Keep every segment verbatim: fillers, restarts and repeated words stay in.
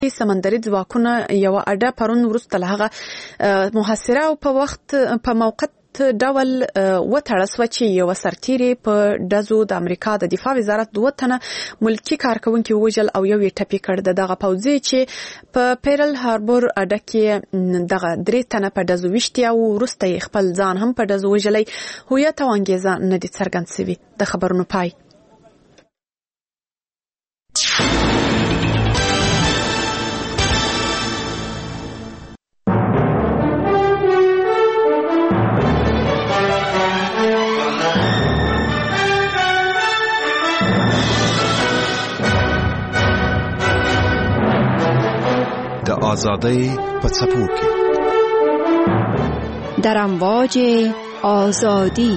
سمندري ځواکونه یو اډه پرون وروسته له هغه محاصره او په وخت په موقت ډول وتړل شوه چې یوه سرتیري په ډزو د امریکا د دفاع وزارت دوه تنه ملکي کارکوونکي ووژل او یو یې ټپي کړ. د دغه پوځي چې په پیرل هاربور اډه کې دغه درې تنه په ډزو ویشتي او وروسته یې خپل ځان هم په ډزو وژلی. هویت او انګیزه نه دي څرګند شوي. د خبرونو پای. د آزادۍ په څپو کې در امواج آزادی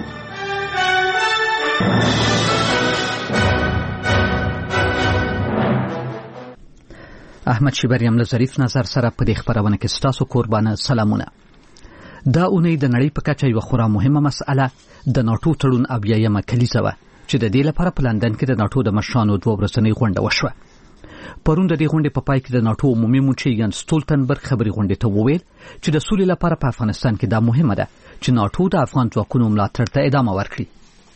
احمد شیبریم له ظریف نظر سره په دې خبرونه کې ستاسو قربانه سلامونه. دا اونۍ د نړۍ په کچه یو خورا مهمه مسأله د ناټو تړون اویایمه کلیزه وه چې د دې لپاره په لندن کې د ناټو د مشرانو دوه ورځنۍ غونډه وشوه. پرون د دې غونډې په پای کې د ناټو عمومي مونچي یان ستولتنبرګ خبري غونډې ته وویل چې د سولې لپاره په افغانستان کې دا مهمه ده چې ناټو د افغان ځواکونو ملاتړ ته ادامه ورکړي.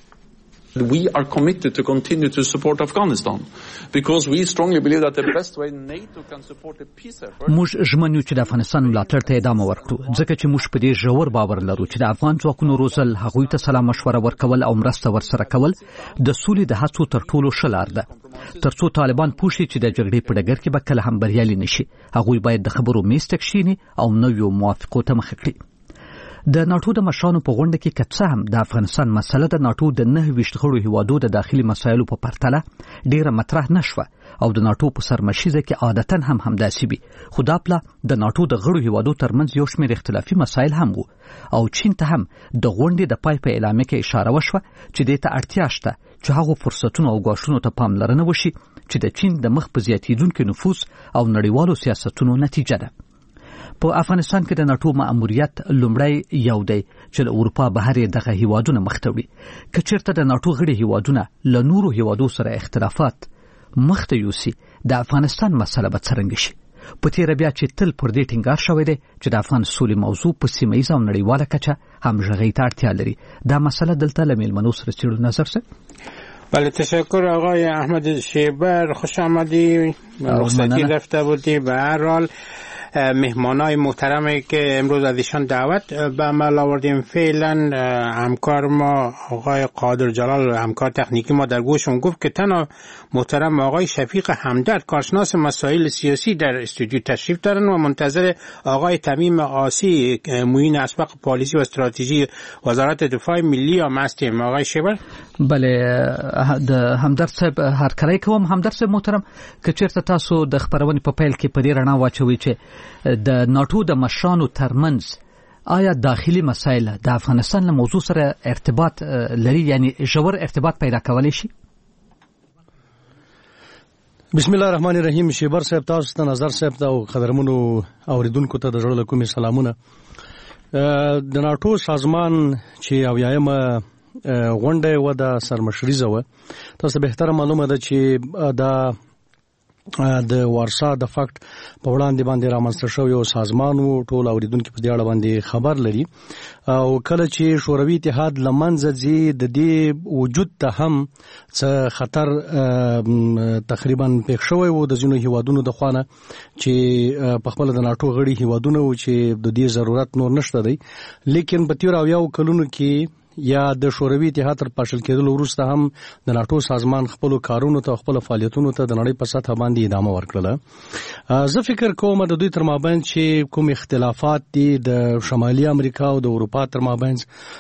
We are committed to continue to support Afghanistan because we strongly believe that the best way NATO can support a peace effort. موږ ژمنو چې د افغانستان ملاتړ ته ادامه ورکړو ځکه چې موږ په دې ژور باور لرو چې د افغان ځواکونو روزل هغوی ته سلا مشوره ورکول او مرسته ورسره کول د سولې د هڅو تر ټولو ښه لار ده. ترڅو طالبان پوه شي چې د جګړې په ډګر کې به کله هم بریالي نشي، هغوی باید د خبرو میز ته کښیني او نویو موافقو ته مخه کړي. د ناټو د مشرانو په غونډه کې که څه هم د افغانستان مسله د ناټو د نهه ویشت غړو هیوادو د داخلي مسایلو په پرتله ډیره مطرح نه شوه او د ناټو په سرمشیزه کې عادتا هم همداسې وي، خو دا پله د ناټو د غړو هیوادو ترمنځ یو شمېر اختلافي مسایل هم وو او چین ته هم د غونډې د پای په اعلامیه کې اشاره وشوه چې دې ته اړتیا شته چې هغو فرصتونو او ګواښونو ته پاملرنه وشي چې د چین د مخ په زیاتېدونکي نفوذ او نړیوالو سیاستونو نتیجه ده. په افغانستان کې د ناټو مأموریت لومړی یو دی چې له اروپا بهر دغه هیوادونه مخ ته وړي. که چېرته د ناټو غړي هیوادونه له نورو هیوادو سره اختلافات مخ ته یوسي، د افغانستان مسله به څرنګه شي؟ په تېره بیا چې تل پر دې ټینګار شوی دی چې د افغان سولې موضوع په سیمه ییزه او نړیواله کچه همغږۍ ته اړتیا لري. دا مسله دلته له میلمنو سره څېړو نظر سره. بله، تشکر آقای احمد شیبر، خوش آمدی. رخصتی رفته بودی. به هر حال مهمانای محترمی که امروز از ایشان دعوت به عمل آوردیم، فعلا همکار ما آقای قادر جلال، همکار تکنیکی ما در گوشم گفت که تنها محترم آقای شفیق همدرد، کارشناس مسائل سیاسی در استودیو تشریف دارن و منتظر آقای تمیم آسی، معین اسبق پالیسی و استراتژی وزارت دفاع ملی هم هستیم. آقای شیبر. بله، د همدرد صاحب هرکلی کوم. همدرد صاحب محترم، که چېرته تاسو د خپرونې په پیل کې په دې رڼا واچوئ چې د ناټو د مشرانو ترمنځ آیا داخلي مسایل د افغانستان له موضوع سره ارتباط لري، یعنی ژور ارتباط پیدا کولی شي؟ بسم الله الرحمن الرحیم. شیبر صاحب، تاسو ته نظر صاحب ته او قدرمنو اوریدونکو ته د زړه له کومې سلامونه. د ناټو سازمان چې اویایمه غونډه و د سرمشریزه و، تاسو به تر معلومه ده چې دا د وارسا د فاکټ په وړاندې باندې رامنځته شوی یو سازمان وو. ټول اوریدونکو په دې اړه باندې خبر لري او کله چې شوروي اتحاد لمنځه ځي، د دې وجود ته هم څه خطر تقریبا پېښ شوی وو د ځینو هیوادونو د خوانه چې په خپل د ناټو غړي هیوادونه وو چې د دې ضرورت نور نشته دی. لیکن په تیر اویاو کلونو کې یا د شوروي اتحاد تر پاشل کېدلو وروسته هم د ناټو سازمان خپل کارونو ته خپل فعالیتونو ته د نړۍ په سطح باندې ادامه ورکړه. زه فکر کوم د دوی تر مابین چې کوم اختلافات دي د شمالي امریکا او د اروپا تر مابین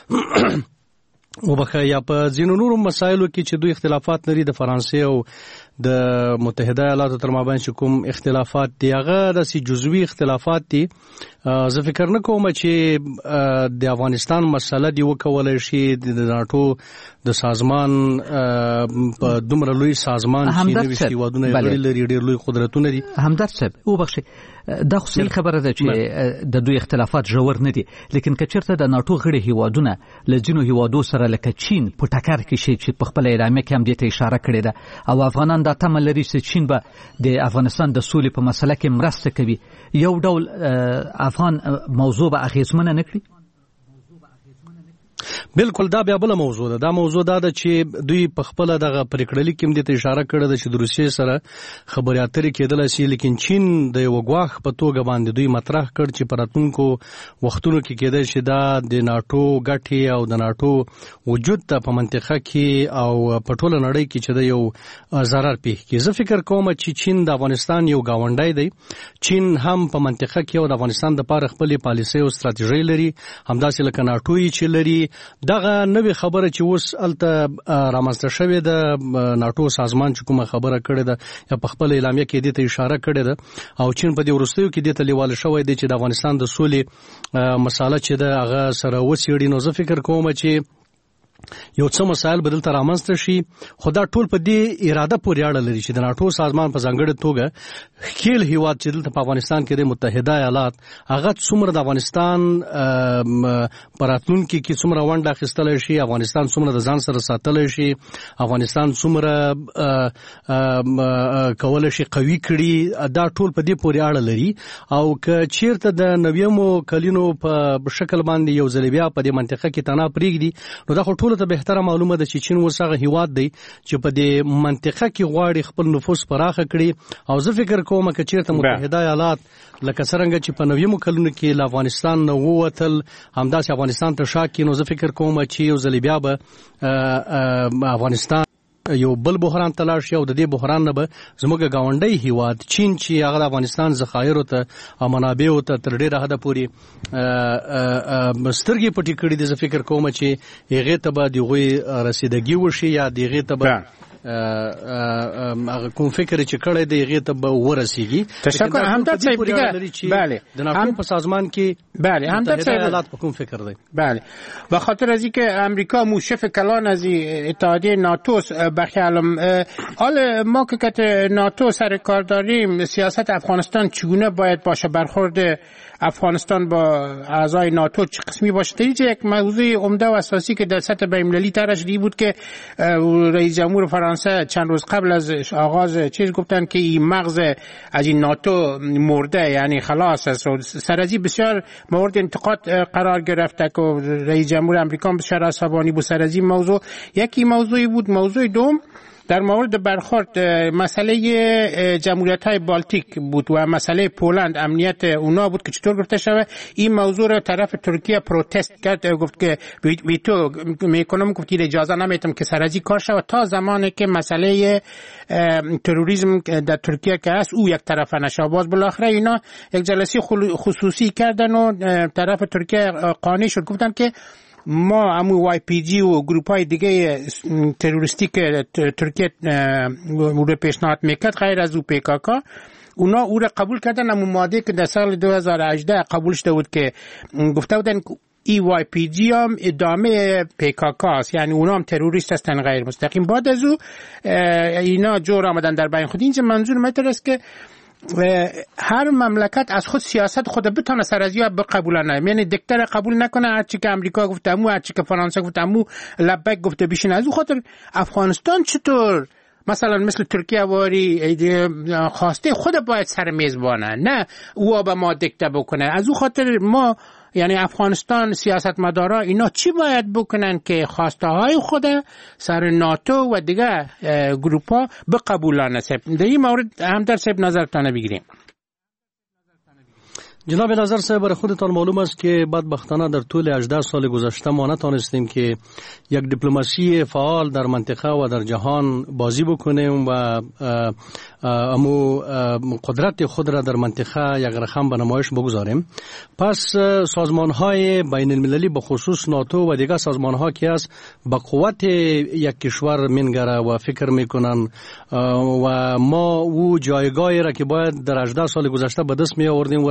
وبخه یا په ځینو نورو مسایلو کې چې دوی اختلافات لري، د فرانسې او د متحده ایالاتو تر مابین چې کوم اختلافات دي، هغه داسې جزوي اختلافات دي زه فکر نه کوم چې د افغانستان مسله دی وکولای شي د ناتو د سازمان په دومره لوی سازمان چې نوې هیوادونه لري ډېر لوی قدرتونه دي. همدرد صاحب وبخښئ دا خو صحیح خبره ده چې د دوی اختلافات ژور نه دي، لیکن که چېرته د ناټو غړي هیوادونه له ځینو هیوادو سره لکه چین په ټکر کې شي چې په خپله اعلامیه کې هم دې ته اشاره کړې ده او افغانان دا تمه لري چې چین به د افغانستان د سولې په مسله کې مرسته کوي، یو ډول افغان موضوع به اغېزمنه نه کړي؟ بالکل دا بیا بل موضوع ده. دا موضوع دا ده چې دوی په خپل دغه پریکړه لیک کې دې ته اشاره کړې ده چې د روسیې سره خبرې اترې کېدلای شي، لیکن چین د یو غواخ په توګه باندې دوی مطرح کړ چې په راتلونکو وختونو کې کېدای شي دا د ناټو ګټې او د ناټو وجود ته په منطقه کې او په ټوله نړۍ کې چې د یو ضرر پیښ کړي. زه فکر کوم چې چین د افغانستان یو گاونډی دی. چین هم په منطقه کې او د افغانستان د لپاره خپل پالیسي او ستراتیژي لري، همداسې لکه ناټو چې لري. دغه نوې خبره چې اوس الته رامنځته شوې ده، ناټو سازمان چې کومه خبره کړې ده یا په خپل اعلامیه کې دې ته اشاره کړې ده او چین په دې وروستیو کې دې ته لیواله شوی دی چې د افغانستان د سولې مساله چې ده هغه سره وڅېړي. نو زه فکر کوم چې یو څه مسایل بدل تر رامنځته شي، خو دا ټول په دې اراده پورې اړه لري چې د ناټو سازمان په ځانګړې توګه خیل هیواد چې دلته په افغانستان کې د متحده ایالات هغه څومره د افغانستان په راتلونکي کې څومره ونډه اخیستلی شي، افغانستان څومره د ځان سره ساتلی شي، افغانستان څومره کولی شي قوي کړي، دا ټول په دې پورې اړه لري. او که چیرته د نویمو کلونو په شکل باندې یو ځل بیا په دې منطقه کې تناب پرېږدي، نو دا خو ټول ته بهتره معلومه ده چې چین اوس هغه هیواد دی چې په دې منطقه کې غواړي خپل نفوذ پراخه کړي. او زه فکر کوم که چیرته متحده ایالات لکه څرنګه چې په نویمو کلونو کې له افغانستان نه ووتل همداسې افغانستان ته شا کړي، نو زه فکر کوم چې یو ځل بیا به افغانستان یو بل بحران ته لاړ شي او د دې بحران نه به زموږ ګاونډی هیواد چین چې هغه د افغانستان ذخایرو ته او منابعو ته تر ډېره حده پورې سترګې پټې کړي دي، زه فکر کوم چې هغې ته به د هغوی رسیدګي وشي یا د هغې ته به هغه کوم فکر چې کړی دی هغې ته به ورسیږي. تشکر همدرد صاحب. دیگه بله د ناټو په سازمان کې بله همدرد صاحب ایالات په کوم فکر دی؟ بله به خاطر از اینکه امریکا موشف کلان از اتحادیه ناتو بخیالم حال ما که کت ناتو سر کار داریم سیاست افغانستان چگونه باید باشه، برخورد افغانستان با اعضای ناتو چه قسمی باشه. دیگه یک موضوع عمده و اساسی که در سطح بین‌المللی طرح شده بود که رئیس جمهور فرانسه چند روز قبل از آغاز چیز گفتن که این مغز از این ناتو مرده، یعنی خلاص است. سر از این بسیار مورد انتقاد قرار گرفته که رئیس جمهور امریکا بسیار عصبانی بود سر از این موضوع. یکی موضوعی بود. موضوع دوم در مورد برخورد مسئله جمهوریت‌های بالتیک بود و مسئله پولند امنیت اونا بود که چطور گفته شده این موضوع را طرف ترکیه پروتست کرد، گفت که ویتو میکنم، گفت اجازه نمیتم که سرازی کار شود تا زمانی که مسئله تروریسم در ترکیه که هست او یک طرفه نشه. باز بالاخره اینا یک جلسه خصوصی کردن و طرف ترکیه قانع شد، گفتن که ما همون وای پی جی و گروپ های دیگه تروریستی که ترکیه رو پیشنهاد میکرد غیر از او پیکاکا اونا او را قبول کردن. همون ماده که در سال دو هزار و هجده قبول شده بود که گفته بودن ای وای پی جی هم ادامه پیکاکا است، یعنی اونا هم تروریست هستن غیر مستقیم. بعد از او اینا جور آمدن در بین خود. اینجا منظور من است که هر مملکت از خود سیاست خود بتونه سرازی ها بقبولانه، یعنی دکتر قبول نکنه هرچی که امریکا گفته امو، هرچی که فرانسه گفته امو، لبک گفته بیشین. از او خاطر افغانستان چطور مثلا مثل ترکیه واری خواسته خود باید سر میزبانه، نه او به ما دکته بکنه. از او خاطر ما یعنی افغانستان سیاستمدارا اینا چی باید بکنن که خواسته های خود سر ناتو و دیگه گروپ ها بقبولانه. در این مورد همدرد صاحب نظرتان بگیریم. جناب نظر صاحب، برای خودتان معلوم است که بدبختانه در طول هجده سال گذشته ما نتانستیم که یک دیپلماسی فعال در منطقه و در جهان بازی بکنیم و امو قدرت خود را در منطقه یک رقم به نمایش بگذاریم. پس سازمان های بین المللی به خصوص ناتو و دیگر سازمان ها که است به قوت یک کشور منگره و فکر میکنن و ما او جایگاهی را که باید در هجده سال گذشته به دست می آوردیم و را به دست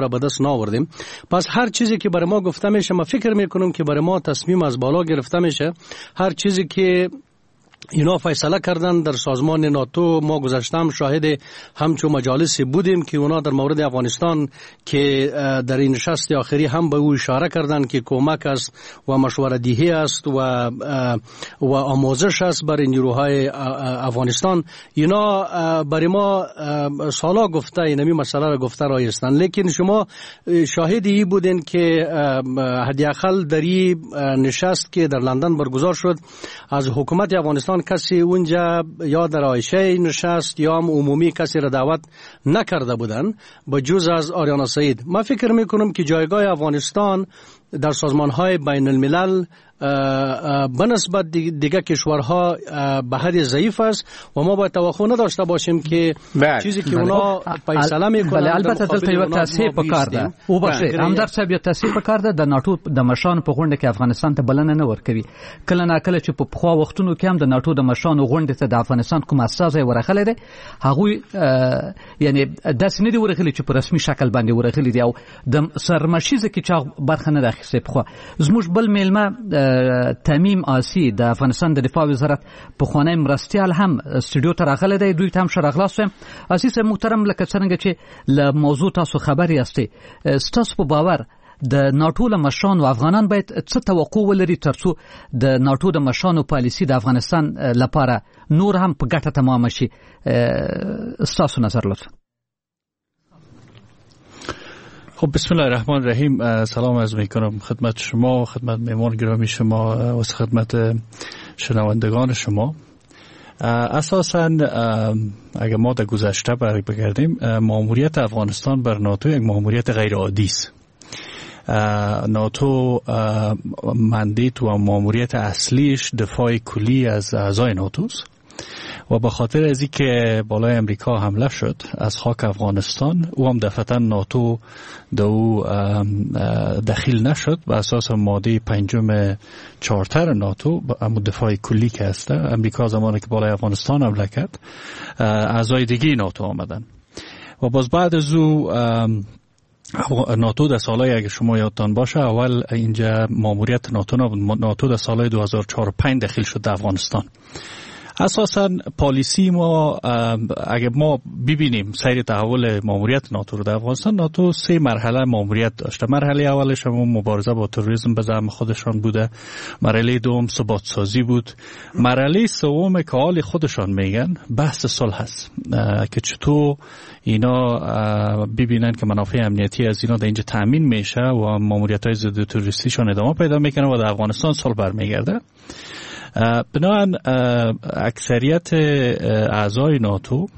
آوردیم. پس هر چیزی که برای ما گفته میشه ما فکر میکنم که برای ما تصمیم از بالا گرفته میشه. هر چیزی که اینا فیصله کردن در سازمان ناتو، ما گذشتم شاهد همچون مجالسی بودیم که اونا در مورد افغانستان که در این نشست آخری هم به او اشاره کردن که کمک است و مشوره دهی است و و آموزش است برای نیروهای افغانستان. اینا برای ما سالا گفته اینمی مسئله را گفته رایستن، لیکن شما شاهدی بودین که حداقل در این نشست که در لندن برگزار شد از حکومت افغانستان کسی اونجا یا در عایشه نشست یا هم عمومی کسی را دعوت نکرده بودن به جز از آریانا سعید. من فکر میکنم که جایگاه افغانستان در سازمانهای بین الملل به نسبت دیگه کشورها به حد ضعیف است و ما باید توقع نداشته باشیم که چیزی که اونا فیصله میکنن. بله البته دلته یو تصحیح پکار ده او باشه همدار صاحب یو تصحیح پکار ده د ناتو د مشان په غونډه کې افغانستان ته بلنه نه ورکوي. کله نه کله چې په پخوا وختونو کې هم د ناتو د مشان غونډه ته د افغانستان کوم اساسه ورغلې ده هغه یعنی داس نه دی ورغلي چې په رسمي شکل باندې ورغلي دی او د سرمشيزه کې چې برخه نه راخسته په زموږ بل میلمه تمیم آسی د افغانستان د دفاع وزارت په خانه مرستيال هم استودیو ته راغلی دی. دوی ته هم شرغلاس ویم. آسی صاحب محترم لکه څنګه چې له موضوع تاسو خبري یاستئ ستاسو په باور د ناتو له مشرانو افغانان باید څه توقع ولري ترڅو د ناتو د مشرانو پالیسي د افغانستان لپاره نور هم په ګټه تمام شي؟ ستاسو نظر لطفا. خب بسم الله الرحمن الرحیم. سلام عرض میکنم خدمت شما، خدمت مهمان گرامی شما و خدمت شنوندگان شما. اساساً اگر ما در گذشته برگردیم ماموریت افغانستان بر ناتو یک ماموریت غیر عادی است. ناتو مندیت و ماموریت اصلیش دفاع کلی از اعضای ناتوست و به خاطر از این که بالای امریکا حمله شد از خاک افغانستان او هم دفعتا ناتو دو دخیل نشد به اساس ماده پنجم چارتر ناتو اما دفاع کلی که هسته. امریکا زمانی که بالای افغانستان حمله کرد اعضای دیگه ناتو آمدن و باز بعد از او ناتو در سالهای اگه شما یادتان باشه اول اینجا ماموریت ناتو نبود. ناتو در سالهای دو هزار و چهار و پنج دخیل شد در افغانستان. اساساً پالیسی ما اگه ما ببینیم سیر تحول ماموریت ناتو رو در افغانستان، ناتو سه مرحله ماموریت داشته. مرحله اولش هم مبارزه با تروریسم به زعم خودشان بوده، مرحله دوم ثبات سازی بود، مرحله سوم که حال خودشان میگن بحث صلح است که چطور اینا ببینن که منافع امنیتی از اینا در اینجا تامین میشه و ماموریت‌های ضد تروریستیشون ادامه پیدا میکنه و در افغانستان صلح برمیگرده. بنابراین اکثریت اعضای ناتو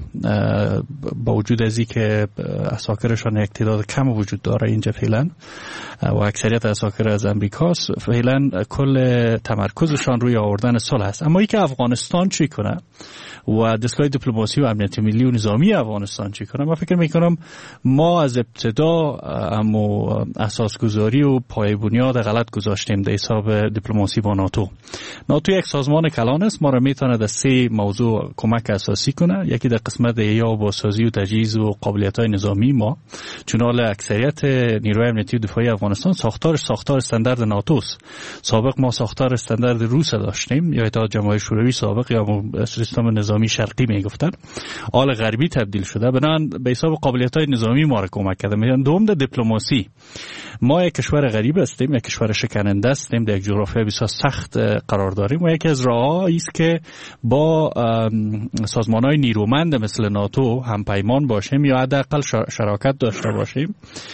با وجود از این که اساکرشان یک تعداد کم وجود داره اینجا فعلا و اکثریت اساکر از امریکاست، فعلا کل تمرکزشان روی آوردن صلح است. اما ای که افغانستان چی کنه و دستگاه دیپلماسی و امنیت ملی و نظامی افغانستان چی کنه، من فکر میکنم ما از ابتدا اما اساسگذاری و پای بنیاد غلط گذاشتیم در حساب دیپلماسی با ناتو. ناتو یک سازمان کلان است، ما را میتونه در سه موضوع کمک اساسی کنه. یکی در قسمت یا بازسازی و تجهیز و قابلیت‌های نظامی ما، چون حال اکثریت نیروهای امنیتی و دفاعی افغانستان ساختارش ساختار استاندارد ناتوست. سابق ما ساختار استاندارد روس داشتیم یا اتحاد جماهیر شوروی سابق یا سیستم نظامی شرقی میگفتن، حال غربی تبدیل شده. بنان به حساب قابلیت‌های نظامی ما را کمک کرده. میگن دوم در دیپلماسی، ما یک کشور غریب هستیم، یک کشور شکننده هستیم، در یک جغرافیای بسیار سخت قرار داریم و یکی از راه‌هایی است که با سازمان‌های نیرومند مثل ناتو هم پیمان باشیم یا حداقل شراکت داشته باشیم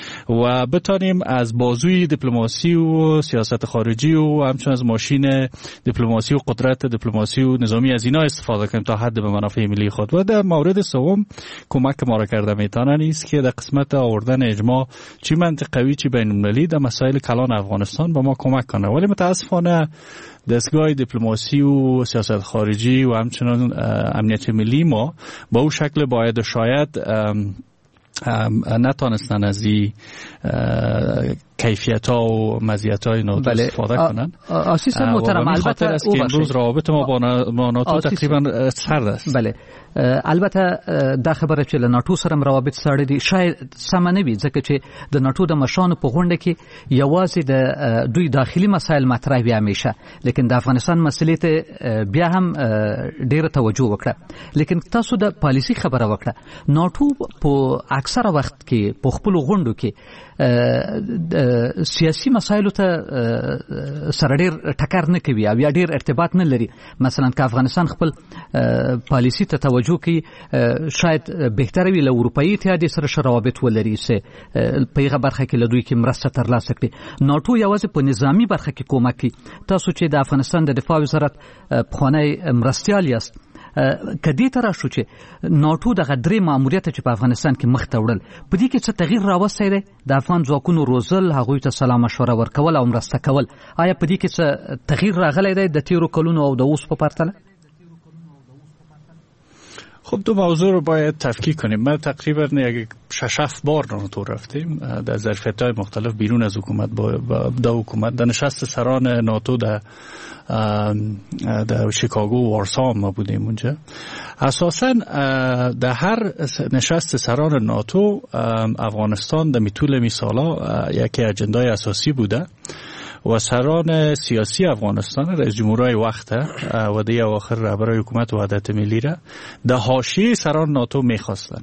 و بتانیم از بازوی دیپلماسی و سیاست خارجی و همچنین از ماشین دیپلماسی و قدرت دیپلماسی و نظامی از اینا استفاده کنیم تا حد به منافع ملی خود. و در مورد سوم کمک ما را کرده میتونه نیست که در قسمت آوردن اجماع چی منطقوی چی بین المللی در مسائل کلان افغانستان با ما کمک کنه. ولی متاسفانه دستگاه دیپلماسی و سیاست خارجی و همچنین امنیت ملی ما با اون شکل باید شاید نتانستن از این کیفیت‌ها و مزیت‌های ناتو استفاده کنن. آسیس محترم، البته است که امروز رابطه ما با ناتو تقریبا سرد است. بله، البته دا خبره چې له ناتو سره روابط سړی دي شاید سم نه وي، ځکه چې د ناتو د مشانو په غونډه کې یوازې د دوی داخلي مسایل مطرح وي همیشه، لیکن د افغانستان مسلې ته بیا هم ډیره توجه وکړه. لیکن تاسو د پالیسی خبره وکړه. ناتو په اکثره وخت کې په خپل غونډو کې سیاسي مسایلو ته سره ډیر ټکر نه کوي او یا ډیر ارتباط نه لري. مثلا که افغانستان خپل پالیسی ته توجه کوي شاید بهتره وي له اروپאי اتحادیې سره روابط ولري چې په هغه برخه کې له دوی کې مرسته ترلاسه کړي. ناتو یوازې په نظامی برخه کې کومک کوي. تاسو چې د افغانستان د دفاع وزارت پخوانی مرستیال یاست، کدی تر شو چې ناتو د غدري ماموریت چې په افغانستان کې مخ ته وړل په دې کې څه تغییر راوستي دی؟ د افغان ځواکونو روزل، هغوی ته سلام مشوره ورکول او مرسته کول، آیا په دې کې څه تغییر راغلی دی د تیرو کلونو او د اوس په پرتله؟ خب دو موضوع رو باید تفکیک کنیم. ما تقریبا یک شش هفت بار ناتو رفتیم در ظرفیت‌های مختلف بیرون از حکومت با دا حکومت در نشست سران ناتو در در شیکاگو و وارسا ما بودیم اونجا. اساساً در هر نشست سران ناتو افغانستان در طول می سالا یکی اجندای اساسی بوده و سران سیاسی افغانستان رئیس جمهورای وقت و دیگه آخر رهبرای حکومت وحدت ملی را در حاشیه سران ناتو میخواستن.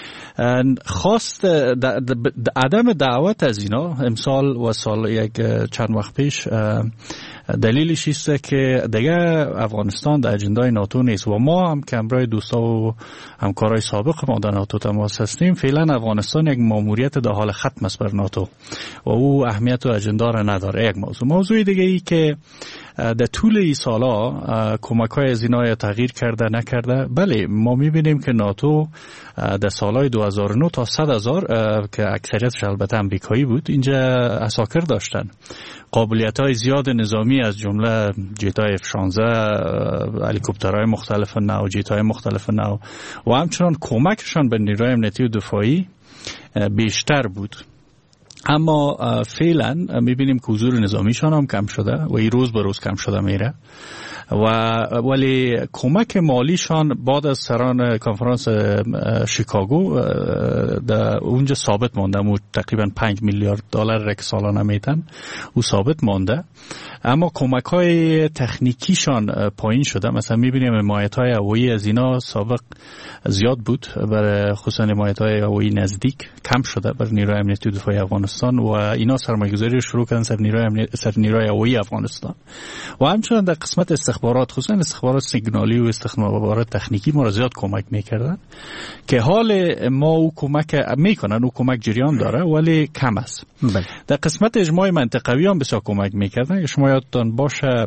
خواست عدم دعوت از اینا امسال و سال یک چند وقت پیش دلیلش است که دیگه افغانستان در اجندای ناتو نیست و ما هم که همراه دوستا و همکارای سابق ما در ناتو تماس هستیم. فعلا افغانستان یک ماموریت در حال ختم است بر ناتو و او اهمیت و اجندا را نداره. یک موضوع موضوع دیگه ای که در طول این سالا کمک‌های از اینا تغییر کرده نکرده. بله، ما می‌بینیم که ناتو در سالهای دو هزار و نه تا صد هزار که اکثریتش البته امریکایی بود اینجا عساکر داشتن. قابلیت‌های زیاد نظامی از جمله جیت‌های اف شانزده، هلیکوپترهای مختلف نو، جیت‌های مختلف نو و همچنان کمکشان به نیروی امنیتی و دفاعی بیشتر بود. اما فعلا میبینیم که حضور نظامیشان هم کم شده و این روز به روز کم شده میره و ولی کمک مالیشان بعد از سران کنفرانس شیکاگو در اونجا ثابت مانده. مو تقریبا پنج میلیارد دلار که سالانه میتن او ثابت مانده، اما کمک های تکنیکیشان پایین شده. مثلا میبینیم حمایت های هوایی از اینا سابق زیاد بود، برای خصوصا حمایت های هوایی نزدیک کم شده بر نیروی امنیتی و دفاعی افغانستان و اینا سرمایه‌گذاری رو شروع کردن سر نیروی سر نیروی هوایی افغانستان و همچنین در قسمت استخبارات، خصوصا استخبارات سیگنالی و استخبارات تکنیکی ما را زیاد کمک میکردن که حال ما او کمک میکنن، او کمک جریان داره ولی کم است. بله. در قسمت اجماع منطقوی هم بسیار کمک میکردن. شما یادتان باشه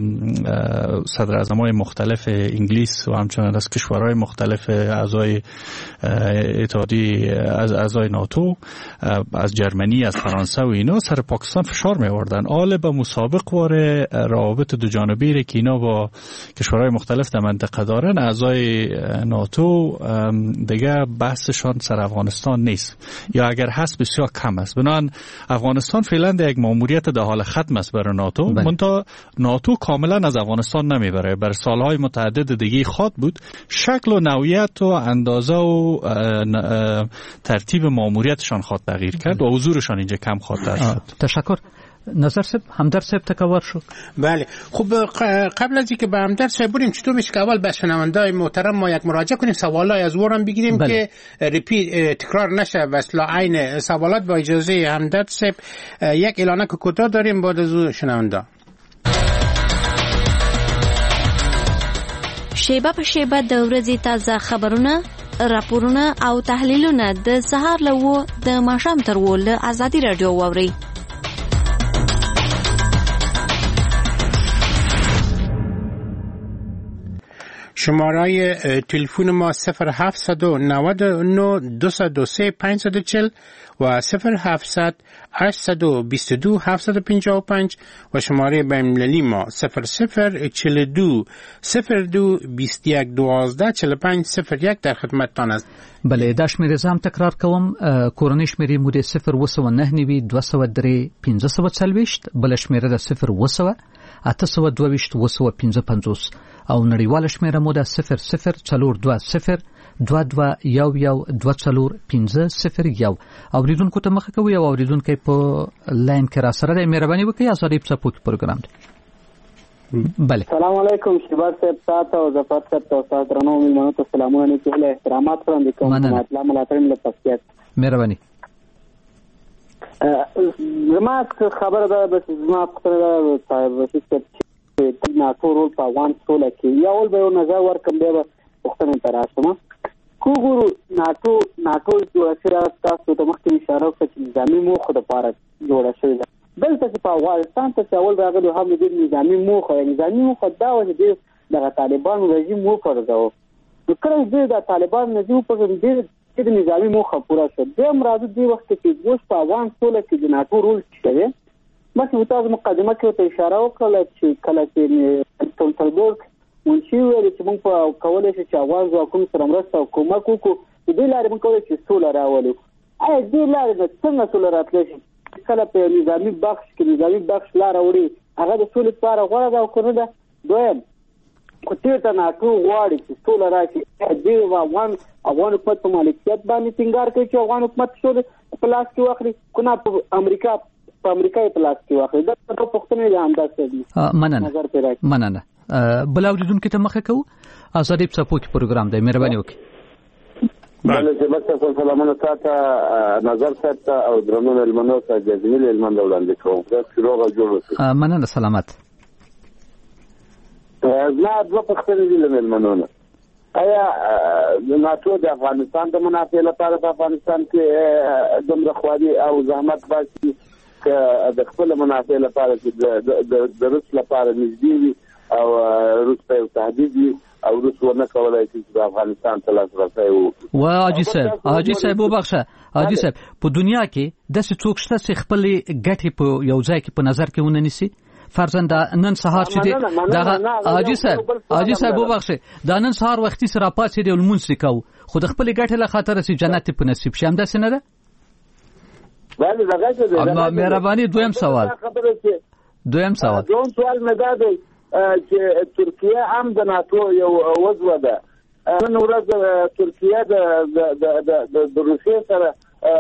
صدر اعظم‌های مختلف انگلیس و همچنین از کشورهای مختلف اعضای اتحادیه از اعضای ناتو، از جرمنی، از فرانسه و اینا سر پاکستان فشار می‌آوردن آل به مسابق واره روابط دو جانبی که اینا با کشورهای مختلف در منطقه دارن. اعضای ناتو دیگه بحثشان سر افغانستان نیست یا اگر هست بسیار کم است. بنابراین افغانستان فعلا در یک ماموریت در حال ختم است برای ناتو. منتها ناتو کاملا از افغانستان نمیبره، بر سالهای متعدد دیگه خواد بود. شکل و نوعیت و اندازه و ترتیب ماموریتشان خواد تغییر کرد و حضورشان اینجا کم خاطر شد. تشکر. نظر صاحب، همدرد صاحب تکور شد. بله، خب قبل از اینکه به همدرد صاحب بریم چطور میشه که اول به شنونده‌های محترم ما یک مراجعه کنیم، سوالای از ورم بگیریم بله. که ریپیت تکرار نشه و اصلا عین سوالات. با اجازه همدرد صاحب یک اعلانه که کوتاه داریم بعد از شنونده. شیبه په شیبه د ورځې تازه خبرونه، راپورونه او تحلیلونه د سهار له و د ماښام تر و له ازادي رادیو واورئ. شماره تلفن ما صفر هفتصد و نود و نه دویست و سه پانصد و چهل و صفر هفتصد هشتصد و بیست و دو هفتصد و پنجاه و پنج و شماره بین‌المللی ما صفر صفر چهل و دو صفر دو بیست و یک دوازده چهل و پنج صفر یک در خدمتتان است. بله دا شمیرې زه هم تکرار کوم. کورنۍ شمیرې مو د صفر اوه سوه نهه نوي دوه سوه درې پنځه سوه څلوېښت، بله شمیره ده صفر اوه سوه اته سوه دوه ویشت اوه سوه پنځه پنځوس او نړیواله شمیره مو ده صفر صفر څلور دوه صفر دوه دوه یو یو دوه څلور پنځه صفر یو. اوریدونکو ته مخه کوي او اوریدونکی په لاین کې را سره دی. مهرباني وکړئ ازادي په سپوږ پروګرام دی. بله سلام علیکم شیبر صاحب تاسو او ظفر صاحب تاسو درنو میلمنو ته سلامونه کوم احترامات وړاندې کوم مطلب ملاتړ له پسکیت مهرباني. زما خبره ده بس زما خبره صاحب چې ناتو رول په افغان سوله کې یو ول به نظر ورکم دی وختونه تر اسمه کوګورو ناتو ناتو جوړ شوی تاسو ته مخکې اشاره وکړه چې نظامی موخه د پاره جوړ شوی ده. دلته چې په افغانستان ته اول راغلي هم د نظامی موخه نظامی موخه دا و چې د طالبان رژیم مو فرضاو نو کله د طالبان رژیم په دې چې د نظامی موخه پوره شو د مراد دی وخت کې اوس په افغان سوله کې د ناتو رول شوی. مخکې تاسو مقدمه کې ته اشاره وکړه چې کله چې ټولټلبورګ منشي ویل چې موږ په کولای شو چې افغان ځواکونو سره مرسته او کومک وکړو د دې لارې موږ کولای شو سوله راولو. ایا دې لارې د څنګه سوله راتلی شي کله په نظامی بخش کې نظامی بخش لار وړي هغه د سولې لپاره غوړه ده او کنه ده. دویم کو ته ناتو غواړي چې سوله راشي دې افغان افغان حکومت په مالکیت باندې ټینګار کوي چې افغان حکومت سوله په لاس کې واخلي کنه په امریکا په امریکا په لاس کې واخلي. دا په پښتنه ده اندازه دي. مننه مننه. بل اوریدونکو ته مخه کوو ازادي په سپوږ پروګرام دی. مهرباني وکړئ. بله چې بس سلامونه تاسو نظر صاحب او درنو ملمنو ته جزیل علمان وړاندې کوم. دا شروع جوړ مننه سلامت. زما دوه پوښتنې دي له ملمنو. آیا د ناتو د افغانستان د منافع لپاره په افغانستان کې دومره خواري او زحمت باسي که د خپل منافع لپاره چې د روس لپاره نږدې وي او روس ته تهدید وي او روس ورنه کولای شي چې افغانستان ته لاسرسی وکړي؟ و حاجي صاحب حاجي صاحب وبخښه حاجي صاحب په دنیا کې داسې څوک شته چې خپل ګټې په یو ځای کې په نظر کې ونه نیسي؟ فرضاً دا نن سهار چې دی دا حاجي صاحب حاجي صاحب وبخښه دا نن سهار وختي سره پاتې دی لمونځ وکاو خو د خپل ګټې له خاطر چې جنت په نصیب شي همداسې نه ده؟ بله دغه څه دی. الله مهرباني. دویم سوال دویم سوال دویم سوال مې دا دی چې ترکیه هم د ناتو یو عضو ده. نن ورځ ترکیه د د روسیې سره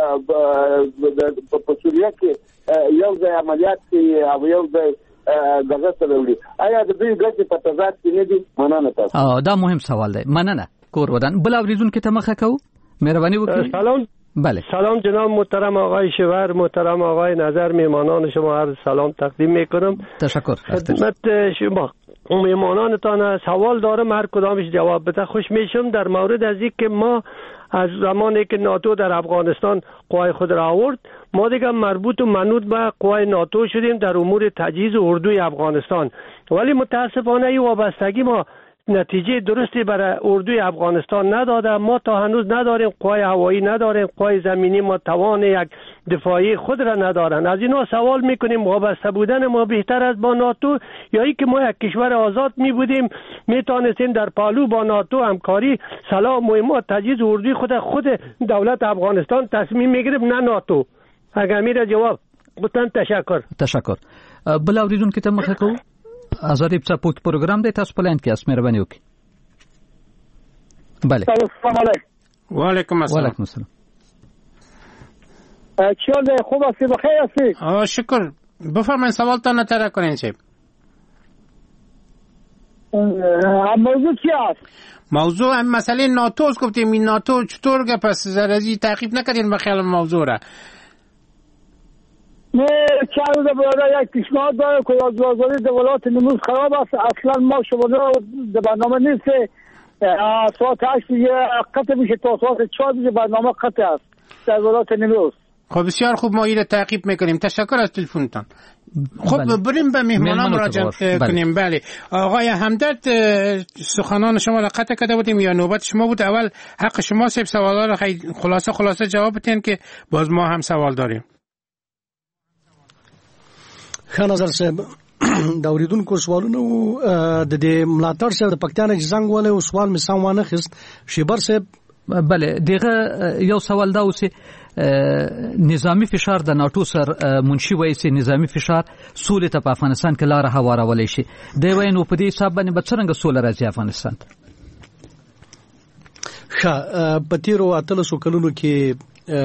په سوریه کې یو ځای عملیات کوي او یو ځای دغه سره وړي. آیا د دوی ګټې په تضاد کې نه دي؟ مننه تاسو. دا مهم سوال دی. مننه کور ودان. بل اوریدونکو ته مخه کوو. مهرباني وکړئ. سلام. بله سلام جناب محترم آقای شیور، محترم آقای نظر، میهمانان شما عرض سلام تقدیم میکنم. تشکر. خدمت شما میهمانانتان سوال دارم هر کدامش جواب بده خوش میشم. در مورد از اینکه ما از زمانی که ناتو در افغانستان قوای خود را آورد ما دیگه مربوط و منوط به قوای ناتو شدیم در امور تجهیز اردوی افغانستان، ولی متاسفانه این وابستگی ما نتیجه درستی برای اردوی افغانستان نداده. ما تا هنوز نداریم قوای هوایی، نداریم قوای زمینی، ما توان یک دفاعی خود را ندارن. از اینا سوال میکنیم وابسته بودن ما بهتر از با ناتو یا ای که ما یک کشور آزاد می بودیم میتونستیم در پالو با ناتو همکاری سلام مهمات تجهیز اردوی خود خود دولت افغانستان تصمیم میگیریم نه ناتو. اگر میره جواب بتن تشکر. تشکر. بل اوریدونکو ته مخه کوو. ازادي په سپوږ پروګرام دی. تاسو په لاین کې اس مهرباني وکړئ. بله. السلام علیکم. و علیکم السلام. وعلیکم السلام. چون خوب هستی بخیر هستی؟ آه شکر. بفرمایید سوالتان مطرح کنین شب. موضوع چی است؟ موضوع هم مسئله ناتو است. گفتیم این ناتو چطور که پس زرزی تعقیب نکردین بخیال موضوع را؟ نه چند روز برای یک پیشنهاد داره که آزادی دولت نموز خراب است. اصلا ما شما در برنامه نیست. ساعت هشت دیگه قطع میشه تا ساعت چهار دیگه برنامه قطع است در دولت نموز. خب بسیار خوب ما این تعقیب میکنیم. تشکر از تلفنتان. خب بریم به مهمانان مراجعه کنیم. بله آقای همدرد، سخنان شما را قطع کرده بودیم یا نوبت شما بود؟ اول حق شما سب سوالا را خلاصه خلاصه جواب بدین که باز ما هم سوال داریم. خان نظر صاحب دا اوریدونکو سوالونه د دې ملاتړ سره د پښتانه څنګه ولې او سوال می سم وانه خست شیبر صاحب. بله دغه یو سوال دا اوسه نظامی فشار د ناتو سر منشي وایي چې نظامی فشار سولې ته په افغانستان کې لار هوارولې شي. دی وایي نو په دې حساب باندې به څنګه سوله راځي افغانستان ته؟ ښه په تیرو اتلسو کلونو کې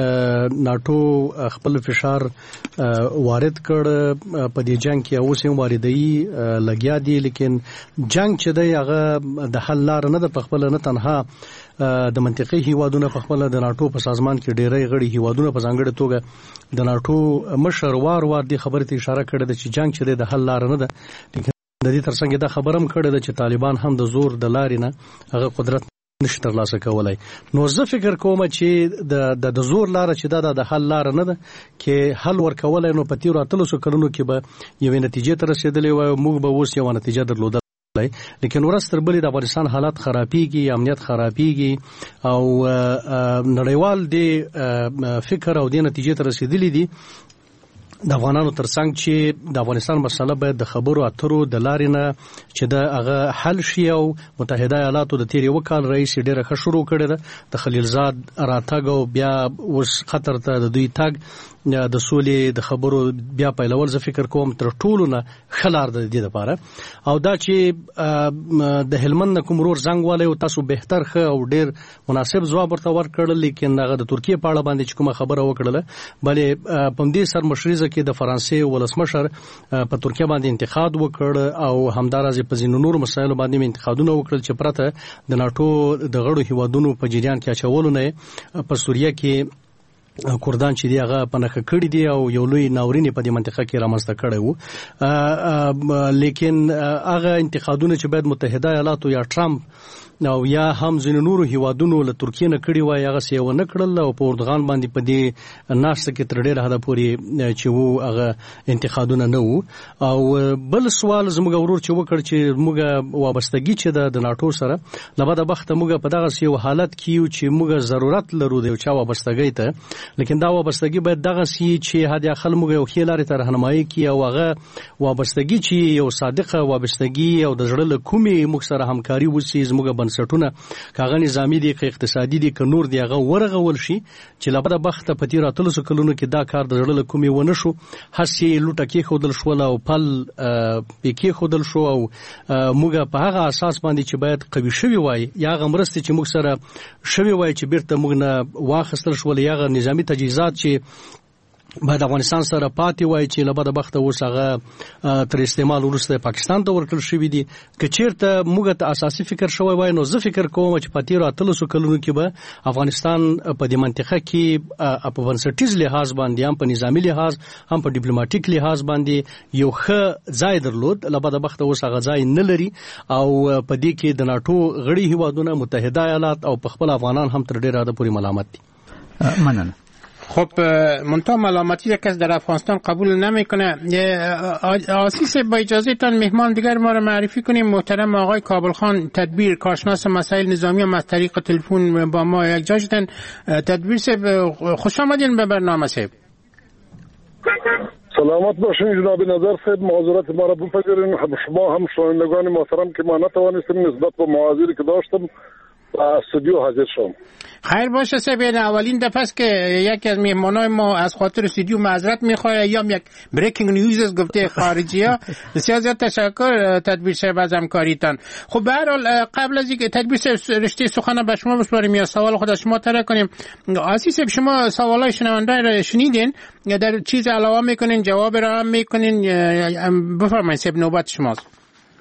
ناتو خپل فشار وارد کړ په دې جنگ کې اوس هم واردي لګیا دي، لیکن جنگ چې دی هغه د حل لار نه ده. په خپل نه تنها د منطقي هیوادونو په خپل د ناتو په سازمان کې ډېرې غړي هیوادونو په ځانګړي توګه د ناتو مشر وار وار دي خبرې ته اشاره کړې ده چې جنگ چې دی د حل لار نه ده. د دې ترڅنګ دا خبرم کړې ده چې طالبان هم د زور د لارې نه هغه قدرت نشي ترلاسه کولای. نو زه فکر کوم چې د د زور لار چې دا د حل لار نه ده کې حل ورکولای نو په تیرو اتلسو کلونو کې به یوې نتیجې ته رسیدلې وای، موږ به اوس یو نتیجه درلودل. لیکن ورستر بلی د افغانستان حالات خرابېږي، امنیت خرابېږي او نړیوال دی فکر او د نتیجې ته رسیدلې دي د افغانانو ترڅنګ چې د افغانستان مسله باید د خبرو اترو د لارې نه چې د هغه حل شي. او متحده ایالاتو د تیر یو کال رئیس ډېره ښه شروع کړې ده د خلیلزاد راتګ او بیا اوس خطر ته د دوی تګ د سولې د خبرو بیا پیلول زه فکر کوم تر ټولو نه خلار د دې لپاره. او دا چې د هلمند کوم رور زنګ والي او تاسو بهتر خ او ډیر مناسب ځواب ورته ورکړل، لیکن هغه د ترکیه په اړه باندې کومه خبره وکړله بلې په دې سر مشرزه کې د فرانسې ولسمشر په ترکیه باندې انتقاد وکړ او همدارازه په ځینو نور مسایلو باندې انتقادونه وکړل چې پرته د ناتو د غړو هیوادونو په جریان کې اچولو نه په سوریه کې کردان چې دی هغه پنهخه کړی دی او یو لوی ناورین په دې منطقه کې رامنځته کړی وو. لیکن هغه انتقادونه چې باید متحده ایالاتو یا ټرمپ او یا هم ځینو نورو هیوادونو له ترکیه نه کړی وای هغه سی و نه کړل او په اردوغان باندې په دې ناشته کې تر ډیره حد پورې چې وو هغه انتقادونه نه وو. او بل سوال زموږ ورور چې وکړ چې موږ وابستګي چې د ناتو سره لبا د بخت موږ په دغه سی حالت کې چې موږ ضرورت لرو د چا وابستګي ته، لیکن دا وابستګي باید دغه سی چې هدا خل موږ یو خیلاره تر راهنمایي کی او هغه وابستګي چې یو صادقه وابستګي او د جړل کومي موږ سره همکاري وسی زموږ سټونه کاغه نظامی دي که اقتصادي دي که نور دی هغه ورغول شي چې لبد بخته په تیر اتلسو کلونو کې دا کار د جړل کومي ونه شو، هسي لوټه کې خودل شو او پل پکې خودل شو او موږ په هغه اساس باندې چې باید قوي شوی وای یا غمرسته چې موږ سره شوی وای چې بیرته موږ نه واخستل شو یا نظامی تجهیزات چې باید افغانستان سره پاتې وای چې لبد بخته اوس هغه تر استعمال وروسته پاکستان ته ورکړل شوی دي. که چیرته موږ ته اساسي فکر شوی وای نو زه فکر کوم چې په تیر اتلسو کلونو کې به افغانستان په دې منطقه کې په بنسټیز لحاظ باندې هم په نظامی لحاظ هم په ډیپلوماټیک لحاظ باندې یو ښه ځای درلود. لبد بخته اوس هغه ځای نه لري او په دې کې د ناتو غړي هیوادونه متحده ایالات او په خپل افغانان هم تر ډیره حد پورې ملامت دي. مننه. خب منتها ملامتی یک کس در افغانستان قبول نمیکنه. آسیس با اجازه تان مهمان دیگر ما را معرفی کنیم. محترم آقای کابل خان تدبیر کارشناس مسائل نظامی هم از طریق تلفن با ما یک جا شدن. تدبیر صاحب خوش آمدین به برنامه صاحب. سلامت باشین جناب نظر صاحب، معذرت ما را بپذیرین. شما هم شنوندگان محترم که ما نتوانستیم نسبت به مواضیعی که داشتم استودیو حاضر شدم. خیر باشه صاحب، اولین دفعه است که یکی از مهمانای ما از خاطر استودیو معذرت میخواد یا یک بریکینگ نیوز گفته خارجی ها. بسیار زیاد تشکر تدبیر صاحب از همکاریتان. خب به هر حال قبل از اینکه تدبیر صاحب رشته سخن به شما بسپاریم یا سوال خود از شما طرح کنیم، عزیز صاحب شما سوالای شنونده را شنیدین یا در چیز علاوه میکنین جواب را هم میکنین؟ بفرمایید صاحب نوبت شماست.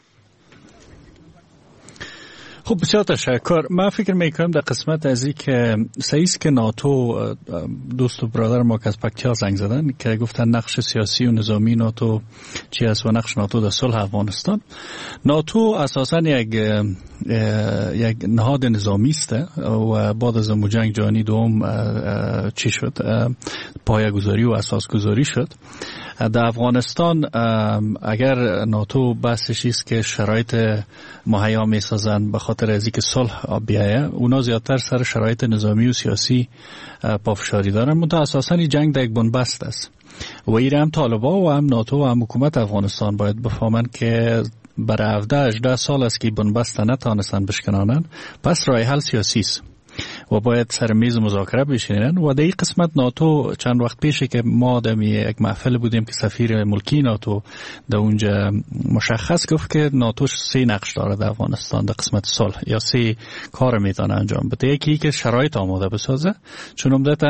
خب بسیار تشکر. من فکر میکنم در قسمت از این که سعیست که ناتو دوست و برادر ما که از پکتیا زنگ زدن که گفتن نقش سیاسی و نظامی ناتو چی است و نقش ناتو در صلح افغانستان. ناتو اساسا یک یک نهاد نظامی است و بعد از جنگ جهانی دوم چی شد پایه‌گذاری و اساسگذاری شد در افغانستان اگر ناتو بحثش است که شرایط مهیا میسازن به خاطر از اینکه صلح بیایه، اونا زیادتر سر شرایط نظامی و سیاسی پافشاری دارن. منتها اساساً این جنگ در یک بنبست است و این هم طالبان و هم ناتو و هم حکومت افغانستان باید بفهمن که برای هفده هجده سال است که بنبست نتانستن بشکنانن، پس راه حل سیاسی است و باید سر میز مذاکره بشینن. و در این قسمت ناتو چند وقت پیشه که ما در یک محفل بودیم که سفیر ملکی ناتو در اونجا مشخص گفت که ناتو سه نقش داره در افغانستان در قسمت صلح، یا سه کار میتونه انجام بده. یکی که شرایط آماده بسازه، چون عمدتاً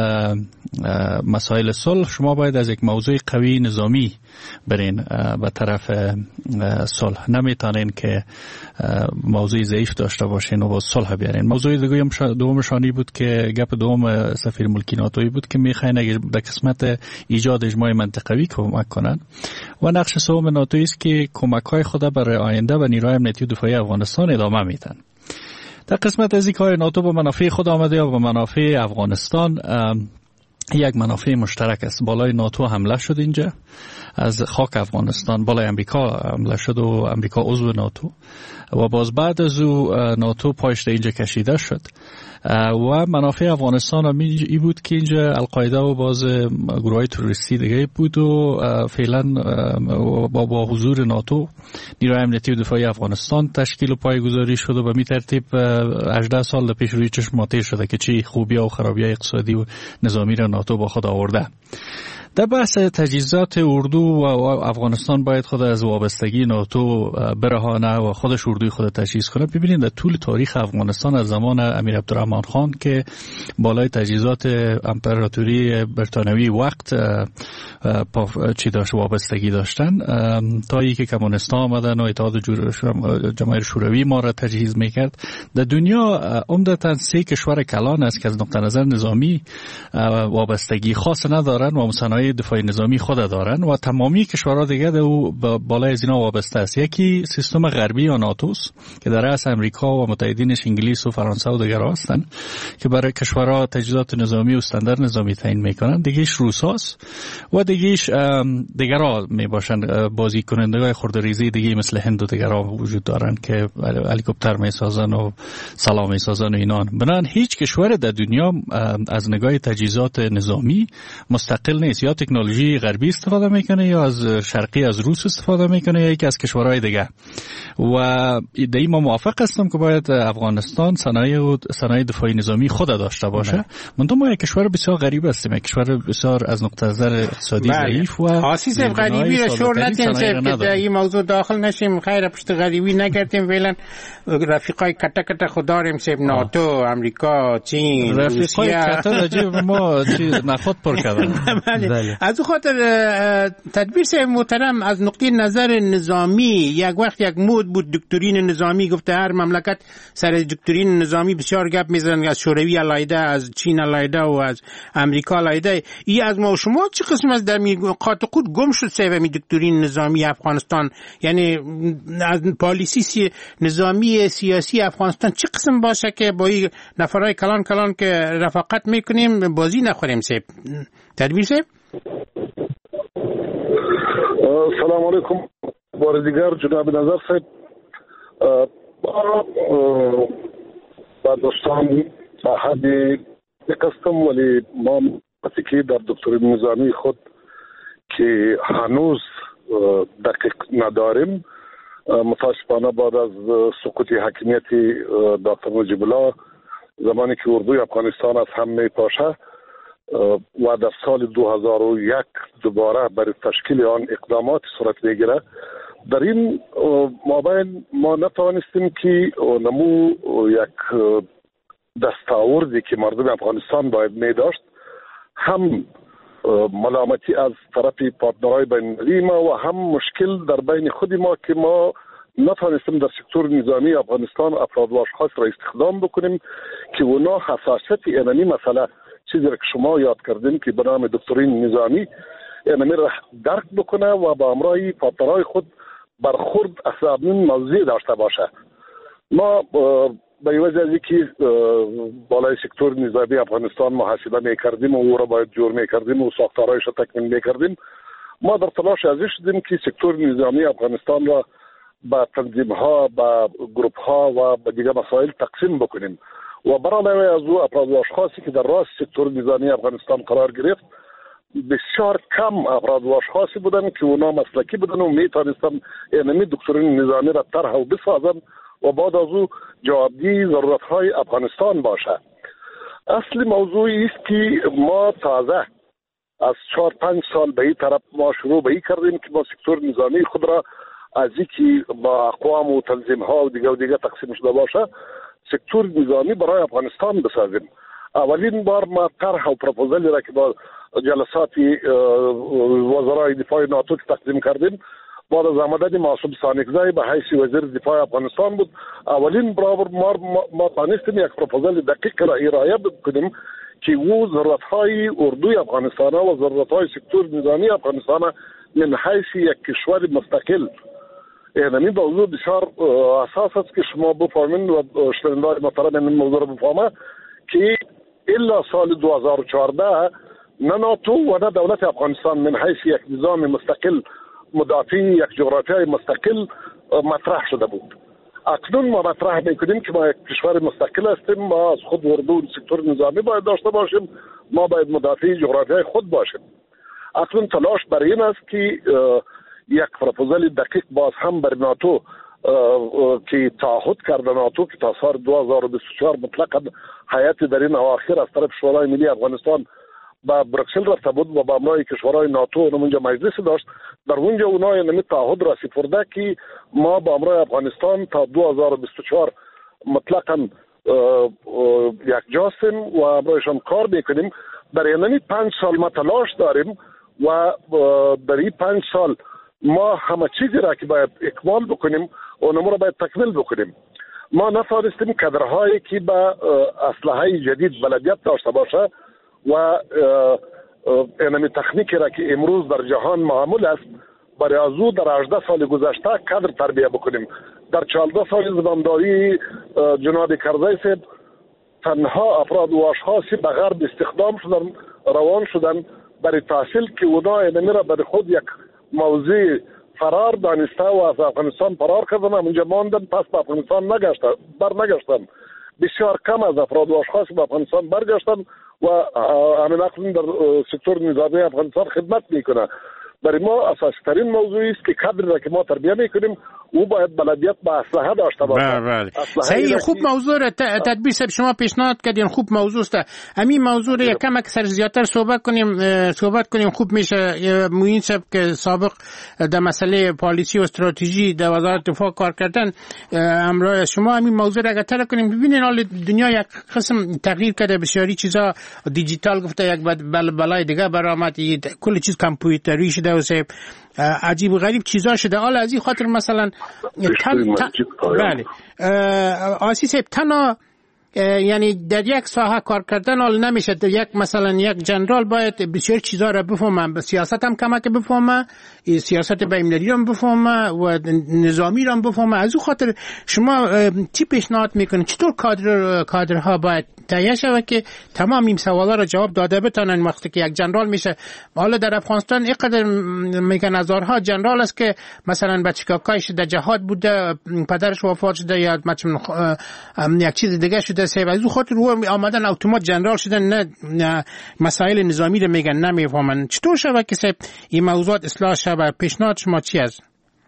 مسائل صلح شما باید از یک موضوع قوی نظامی برین به طرف صلح، نمیتونین که موضوع ضعیف داشته باشین و با صلح بیارین. موضوع دیگه هم دومشانی بود که گپ دوم سفیر ملکی ناتویی بود که میخواین اگه در قسمت ایجاد اجماع منطقوی کمک کنن. و نقش سوم ناتویی است که کمک‌های خود برای آینده و نیروهای امنیتی و دفاعی افغانستان ادامه میدن. در قسمت از اینکه ناتو به منافع خود آمده یا به منافع افغانستان، یک منافع مشترک است. بالای ناتو حمله شد اینجا از خاک افغانستان، بالای امریکا حمله شد و امریکا عضو ناتو و باز بعد از او ناتو پایش اینجا کشیده شد و منافع افغانستان هم ای بود که اینجا القاعده و باز گروه های تروریستی دیگه بود و فعلا با, با حضور ناتو نیروهای امنیتی و دفاعی افغانستان تشکیل و پایه‌گذاری شد و به می ترتیب هجده سال پیش روی چشم ماته شده که چی خوبی و خرابی اقتصادی و نظامی را ناتو با خود آورده. در بحث تجهیزات اردو و افغانستان باید خود از وابستگی ناتو برهانه و خودش اردوی خود تجهیز کنه. ببینید در طول تاریخ افغانستان از زمان امیر عبدالرحمن خان که بالای تجهیزات امپراتوری بریتانیایی وقت چی داشت وابستگی داشتن تا ای که کمونستا آمدن و اتحاد جماهیر شوروی ما را تجهیز میکرد. در دنیا عمدتاً سه کشور کلان است که از نقطه نظر نظامی وابستگی خاص ندارن و صنایع دفاعی نظامی خود دارن و تمامی کشورها دیگه در او بالای از اینا وابسته است. یکی سیستم غربی یا ناتوس که در رأس امریکا و متحدینش انگلیس و فرانسه و دیگر هستن که برای کشورها تجهیزات نظامی و استاندارد نظامی تعیین میکنن. دیگهش روساست و دیگهش دیگرها میباشن بازی کنندگان خردریزی دیگه مثل هند و دیگرها وجود دارن که هلیکوپتر میسازن و سلاح میسازن و اینان. بنابراین هیچ کشور در دنیا از نگاه تجهیزات نظامی مستقل نیست، یا تکنولوژی غربی استفاده میکنه یا از شرقی از روس استفاده میکنه یا یکی از کشورهای دیگه. و در این ما موافق هستم که باید افغانستان صنایع و صنایع دفاعی نظامی خود داشته باشه. منتها ما یک کشور بسیار غریب هستیم، یک کشور بسیار از نقطه نظر اقتصادی ضعیف و آسیس غریبی را شور ندیم که در این موضوع داخل نشیم. خیر پشت غریبی نگردیم. فعلا رفیقای کته کته خودداریم سیب ناتو، امریکا، چین، رفیقای کته راجع ما چی نفات پر کردن. از اون خاطر تدبیر صاحب محترم از نقطه نظر نظامی یک وقت یک مود بود دکترین نظامی، گفته هر مملکت سر دکترین نظامی بسیار گپ میزنن، از شوروی علیحده، از چین علیحده و از امریکا علیحده. ای از ما و شما چه قسم از در قات و قوت گم شد سیومی دکترین نظامی افغانستان؟ یعنی از پالیسی نظامی سیاسی افغانستان چه قسم باشه که با این نفرای کلان کلان که رفاقت میکنیم بازی نخوریم سیب؟ تدبیر صاحب سلام علیکم. بار دیگر جناب نظر صاحب با دوستان به حد نکستم، ولی ما که در دکترین نظامی خود که هنوز دقیق نداریم، متاسفانه بعد از سقوط حاکمیت دکتر نجیب الله زمانی که اردوی افغانستان از هم می پاشه و در سال دو هزار و یک دوباره برای تشکیل آن اقدامات صورت میگیره، در این مابین ما نتوانستیم که نمو یک دستاوردی که مردم افغانستان باید می داشت، هم ملامتی از طرف پارتنرهای بین‌المللی ما و هم مشکل در بین خود ما که ما نتوانستیم در سکتور نظامی افغانستان افراد و اشخاص را استخدام بکنیم که اونا حساسیت اینمی مسئله چیزی را که شما یاد کردین که به نام دکترین نظامی اینمی را درک بکنه و با همراه پارتنرهای خود برخورد از این موضوع داشته باشه. ما به وجه از اینکه بالای سکتور نظامی افغانستان محاسبه میکردیم و او را باید جور میکردیم و ساختارهایش را تکمیل میکردیم، ما در تلاش ازش شدیم که سکتور نظامی افغانستان را با تنظیم ها، با گروپ ها و با دیگر مسائل تقسیم بکنیم و برای از او افراد و اشخاصی که در راست سکتور نظامی افغانستان قرار گرفت بسیار کم افراد و اشخاصی بودن که اونا مسلکی بودن و میتونستن اینمی دکترین نظامی را طرح و بسازن و بعد از او جوابدهی ضرورت های افغانستان باشه. اصل موضوعی است که ما تازه از چهار پنج سال به این طرف ما شروع به این کردیم که ما سکتور نظامی خود را از اینکه با اقوام و تنظیم ها و دیگه و دیگه تقسیم شده باشه سکتور نظامی برای افغانستان بسازیم. اولین بار ما طرح و پروپوزالی را که با جلسات وزرای دفاع ناتو تقدیم کردیم بعد از آمدن معصوم سانکزی به حیث وزیر دفاع افغانستان بود. اولین برابر ما ما تانستیم یک پروپوزال دقیق را ارائه بکنیم که او ضرورت های اردوی افغانستان و ضرورت های سکتور نظامی افغانستان من حیث یک کشور مستقل اینمی موضوع بسیار اساس است که شما بفهمین و شنوندگان محترم این موضوع را بفهمه که الا سال دو هزار و چهارده نه ناتو و نه دولت افغانستان من حیث یک نظام مستقل مدافع یک جغرافیای مستقل مطرح شده بود. اکنون ما مطرح میکنیم که ما یک کشور مستقل هستیم، ما از خود اردو سکتور نظامی باید داشته باشیم، ما باید مدافع جغرافیای خود باشیم. اکنون تلاش بر این است که یک پروپوزال دقیق باز هم بر ناتو که تعهد کرده ناتو که تا سال دو هزار و بیست و چهار مطلقاً هیئت در این اواخر از طرف شورای ملی افغانستان با بروکسل رفته بود و با امرای کشورهای ناتو اونجا مجلس داشت. در اونجا اونا یعنی تعهد را سپرده که ما با امرای افغانستان تا دو هزار و بیست و چهار مطلقاً یک جاستیم و امرایشان کار میکنیم. در یعنی پنج سال ما تلاش داریم و در این پنج سال ما همه چیزی را که باید اکمال بکنیم اونمو را باید تکمیل بکنیم. ما نتوانستیم کادرهایی که با اسلحه جدید بلدیت داشته باشه و اینمی تکنیکی را که امروز در جهان معمول است برای از او در هجده سال گذشته کادر تربیه بکنیم. در چهارده سال زمامداری جناب کرزی صاحب تنها افراد و اشخاصی به غرب استخدام شدن، روان شدن برای تحصیل که اونا اینمی را برای خود یک موضوع فرار دانسته و از افغانستان فرار کردن، اونجا ماندن، پس به افغانستان نگشتن، بر نگشتن. بسیار کم از افراد و اشخاص به افغانستان برگشتن و همین اقلیم در سکتور نظامی افغانستان خدمت میکنه. برای ما اساسی ترین موضوعی است که کادر را که ما تربیه میکنیم او باید بلدیت با اسلحه داشته باشه. بله صحیح. خوب موضوع را تدبیر صاحب شما پیشنهاد کردین، خوب موضوع است. همین موضوع را یکم اکثر زیاتر صحبت کنیم صحبت کنیم خوب میشه. موین صاحب که سابق در مسئله پالیسی و استراتژی در وزارت دفاع کار کردن، امروز شما همین موضوع را اگر کنیم. ببینین حال دنیا یک قسم تغییر کرده، بسیاری چیزا دیجیتال گفته، یک بل بلای دیگه برآمد، کل چیز کامپیوتری شده و صاحب عجیب و غریب چیزا شده. حالا از این خاطر مثلا تن تن بله آسی صاحب تنها یعنی در یک ساحه کار کردن حال نمیشه. یک مثلا یک جنرال باید بسیار چیزا را بفهمه، سیاست هم کمک بفهمه، سیاست بین‌المللی هم بفهمه و نظامی هم بفهمه. از اون خاطر شما چی پیشنهاد میکنید؟ چطور کادر کادرها باید تهیه شود که تمام این سوالا را جواب داده بتونن وقتی که یک جنرال میشه؟ حالا در افغانستان اینقدر میگن هزارها جنرال است که مثلا بچه کاکایش در جهاد بوده، پدرش وفات شده یا مثلا یک چیز دیگه شده، سه از اون خاطر رو آمدن اتومات جنرال شدن، نه, نه مسائل نظامی رو میگن نمیفهمن. چطور شود که این موضوعات اصلاح شود؟ پیشنهاد شما چی است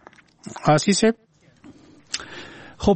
آسی صاحب؟ خب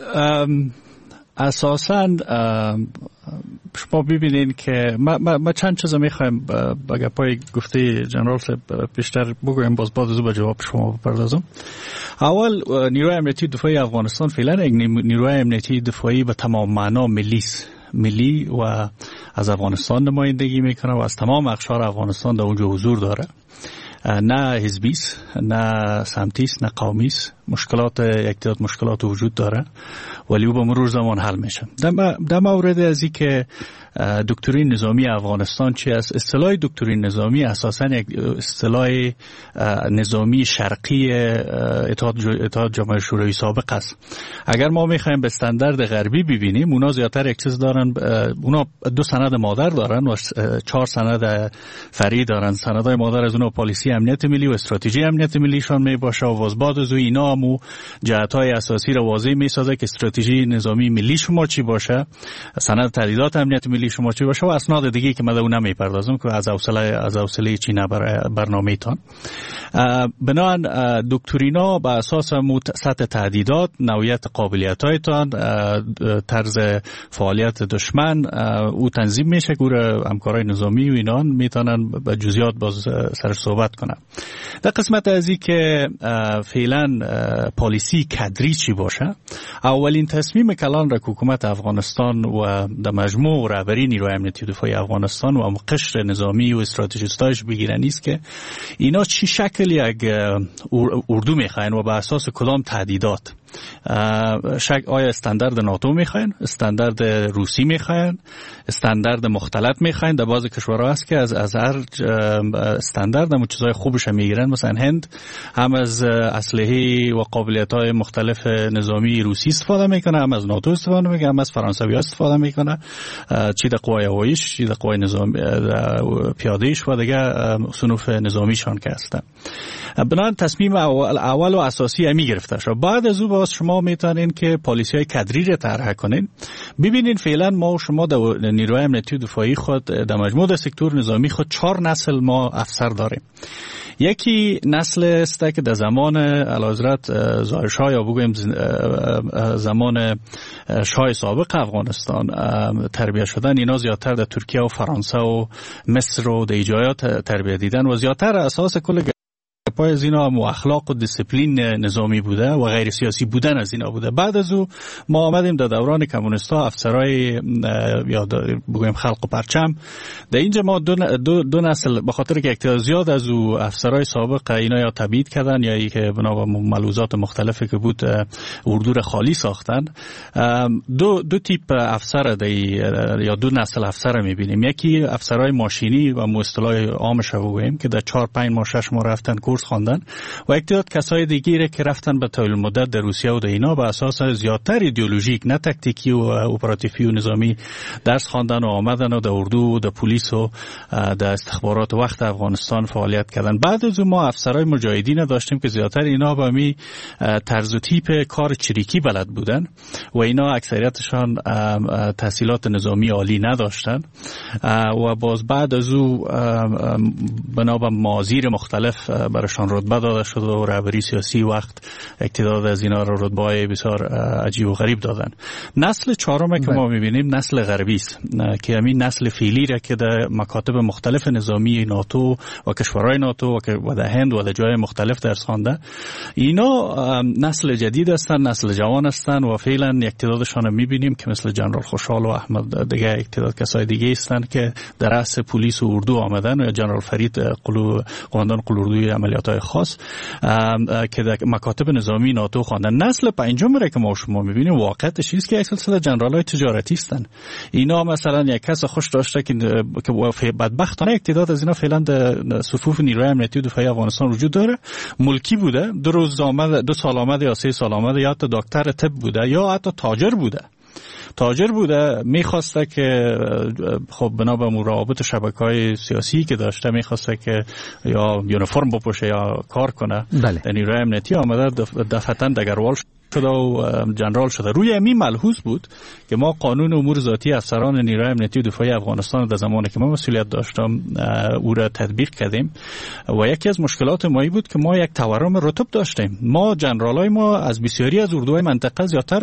اساساً شما ببینین که ما, ما, ما چند چیزا میخوایم با گپای گفته جنرال صاحب بیشتر بگویم، باز بعد از او به جواب شما بپردازم. اول نیروی امنیتی دفاعی افغانستان فعلا یک نیروی امنیتی دفاعی به تمام معنا ملی ملی و از افغانستان نمایندگی میکنه و از تمام اقشار افغانستان در اونجا حضور داره. نه حزبی است، نه سمتی است، نه قومی است مشکلات یک تعداد مشکلات وجود داره ولی او به مرور زمان حل میشه. در مورد از این که دکترین نظامی افغانستان چی است، اصطلاح دکترین نظامی اساساً یک اصطلاح نظامی شرقی اتحاد اتحاد جماهیر شوروی سابق است. اگر ما میخوایم به استاندارد غربی ببینیم، اونا زیادتر یک چیز دارن، اونا دو سند مادر دارن و چهار سند فرعی دارن. سندهای مادر از اونا پالیسی امنیت ملی و استراتژی امنیت ملیشان می باشه و از بعد از اینا مو جهت‌های اساسی را واضح میسازه که استراتژی نظامی ملی شما چی باشه، سند تهدیدات امنیت ملی شما چی باشه و اسناد دیگه که من اون نمیپردازم که از حوصله از حوصله چینه برای برنامه‌تان. بنابراین دکترینا بر اساس سطح تهدیدات، نوعیت قابلیت‌هایتان، طرز فعالیت دشمن او تنظیم میشه که همکارای نظامی و اینان میتونن به جزئیات باز سر صحبت کنن. در قسمت از این که فعلا پالیسی کادری چی باشه، اولین تصمیم کلان را حکومت افغانستان و در مجموع رهبری نیروی امنیتی دفاعی افغانستان و قشر نظامی و استراتژیستایش بگیرن است که اینا چی شکل یک اردو میخواین و بر اساس کدام تهدیدات. شک آیا استاندارد ناتو میخواین، استاندارد روسی میخواین، استاندارد مختلط میخواین. در بعضی کشورها هست که از از هر استاندارد هم چیزای خوبش میگیرن. مثلا هند هم از اسلحه و قابلیت‌های مختلف نظامی روسی استفاده میکنه، هم از ناتو استفاده میکنه، هم از فرانسوی استفاده میکنه، چی در قوای هواییش، چی در قوای نظامی پیاده‌ایش و دیگه صنوف نظامیشان که هستن. بنابراین تصمیم اول, اول و اساسی همی گرفته شد. بعد از او باز شما میتونین که پالیسی های کادری را طرح کنین. ببینین فعلا ما و شما در نیروی امنیتی دفاعی خود در مجموع در سکتور نظامی خود چهار نسل ما افسر داریم. یکی نسل است که در زمان اعلیحضرت ظاهر شاه یا بگویم زمان شاه سابق افغانستان تربیت شدن. اینا زیادتر در ترکیه و فرانسه و مصر و در ایجایات تربیت دیدن و زیادتر اساس کل پای از اینا مو اخلاق و دیسپلین نظامی بوده و غیر سیاسی بودن از اینا بوده. بعد از او ما آمدیم در دوران کمونیستا افسرای یا بگویم خلق و پرچم. در اینجا ما دو, دو, دو نسل به خاطر که اکتیار زیاد از او افسرای سابق اینا یا تبعید کردن یا ای که بنا به ملحوظات مختلفی که بود اردو خالی ساختن. دو دو تیپ افسر یا دو نسل افسر میبینیم. یکی افسرای ماشینی و مو اصطلاح عامش بگویم که در چهار پنج ماه شش ماه رفتن کورس خواندن و یک تعداد کسای دیگه که رفتن به طول مدت در روسیه و در اینا به اساس زیادتر ایدئولوژیک نه تاکتیکی و اپراتیفی و نظامی درس خواندن و آمدن و در اردو و در پلیس و در استخبارات وقت افغانستان فعالیت کردن. بعد از اون ما افسرای مجاهدین داشتیم که زیادتر اینا به می طرز و تیپ کار چریکی بلد بودن و اینا اکثریتشان تحصیلات نظامی عالی نداشتن و باز بعد از او بنا به مازیر مختلف برشان رتبه داده شد و رهبری سیاسی وقت اقتدار از اینا را رتبه‌های بسیار عجیب و غریب دادن. نسل چهارم که ما می‌بینیم نسل غربی است که همین نسل فعلی را که در مکاتب مختلف نظامی ناتو و کشورهای ناتو و در هند و در جای مختلف درس خوانده. اینا نسل جدید هستند، نسل جوان هستند و فعلا اقتدارشان می‌بینیم که مثل جنرال خوشحال و احمد دیگه اقتدار کسای دیگه هستند که در رأس پلیس و اردو آمدن و جنرال فرید قلو قماندان قلوردوی عملیات‌های خاص که در مکاتب نظامی ناتو خواندن. نسل پنجم را که ما شما می‌بینیم واقعیتش چیزی که یک سلسله جنرال‌های تجارتی هستند. اینا مثلا یک کس خوش داشته که که بدبختانه اقتدار از اینا فعلا در صفوف نیروی امنیتی دفاعی افغانستان وجود داره. ملکی بوده، دو روز آمد، دو سال آمد یا سه سال آمد، یا حتی دکتر طب بوده یا حتی تاجر بوده. تاجر بوده میخواسته که خب بنا به مراقبت شبکه‌های سیاسی که داشته میخواسته که یا یونیفرم بپوشه یا کار کنه. بله. نیروی امنیتی آمده دفعتاً دگروال شده و جنرال شده. روی همین ملحوظ بود که ما قانون امور ذاتی افسران نیروی امنیتی دفاعی افغانستان در زمانی که ما مسئولیت داشتم او را تطبیق کردیم و یکی از مشکلات ما بود که ما یک تورم رتب داشتیم. ما جنرالای ما از بسیاری از اردوهای منطقه زیادتر بود.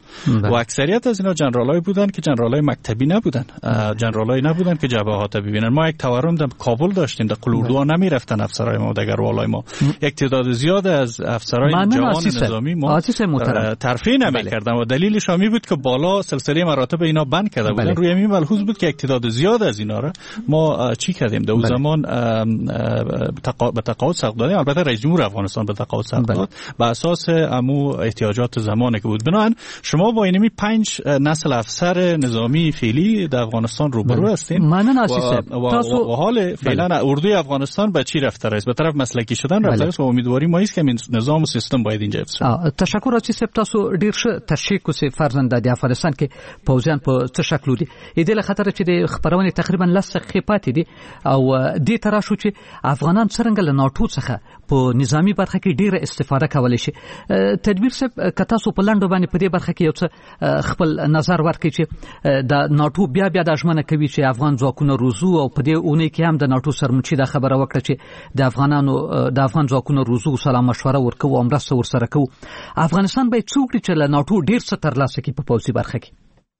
و اکثریت از اینا جنرالای بودن که جنرالای مکتبی نبودن، جنرالای نبودن که جبهات ببینن. ما یک تورم در کابل داشتیم، در قلوردو نمیرفتن افسرای ما، دگروالای ما. یک تعداد زیاد از افسرای جوان نظامی ما ترفیع نمی‌کردن و دلیلش هم بود که بالا سلسله مراتب اینا بند کرده بودن. روی همین ملحوظ بود که یک تعداد زیاد از اینا را ما چی کردیم در اون زمان به تقاعد ساق دادیم. البته رئیس جمهور افغانستان به تقاعد ساق داد بر اساس امو احتیاجات زمانی که بود. بنابراین شما با اینمی پنج نسل افسر نظامی فعلی در افغانستان روبرو هستین. مانن اساسه و, و, و حال فعلا اردوی افغانستان به چی رفته است؟ به طرف مسلکی شدن رفته است و امیدواری ما است که این نظام و سیستم باید اینجا بشه. تشکر از چې تاسو ډیر ښه تشریح کوسي فرزند د افغانستان کې پوځیان په څه شکل دي. دې له خطر چې د خبرونه تقریبا لس دقیقې پاتې دي او دې تر شو چې افغانان څنګه له ناتو څخه په نظامی برخه کې ډیره استفاده کولای شي. تدبیر صاحب که تاسو په لاندو باندې په دې برخه کې یو څه خپل نظر ورکړئ چې د ناتو بیا بیا د ژمنه کوي چې افغان ځواکونه روزو او په دې اونۍ کې هم د ناتو سرمنشي د خبره وکړه چې د افغانانو د افغان ځواکونو روزو سلام مشوره ورکوي او مرسته ورسره کوي. افغانستان باید څوک چې له ناتو ډیر څه ترلاسه کړي په پوځي برخه کې.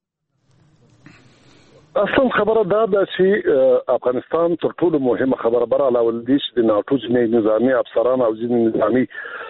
اصل خبره دا ده چې افغانستان تر ټولو مهمه خبره بر علاوه دي چې د ناتو ځینې نظامی افسران او ځینې نظامی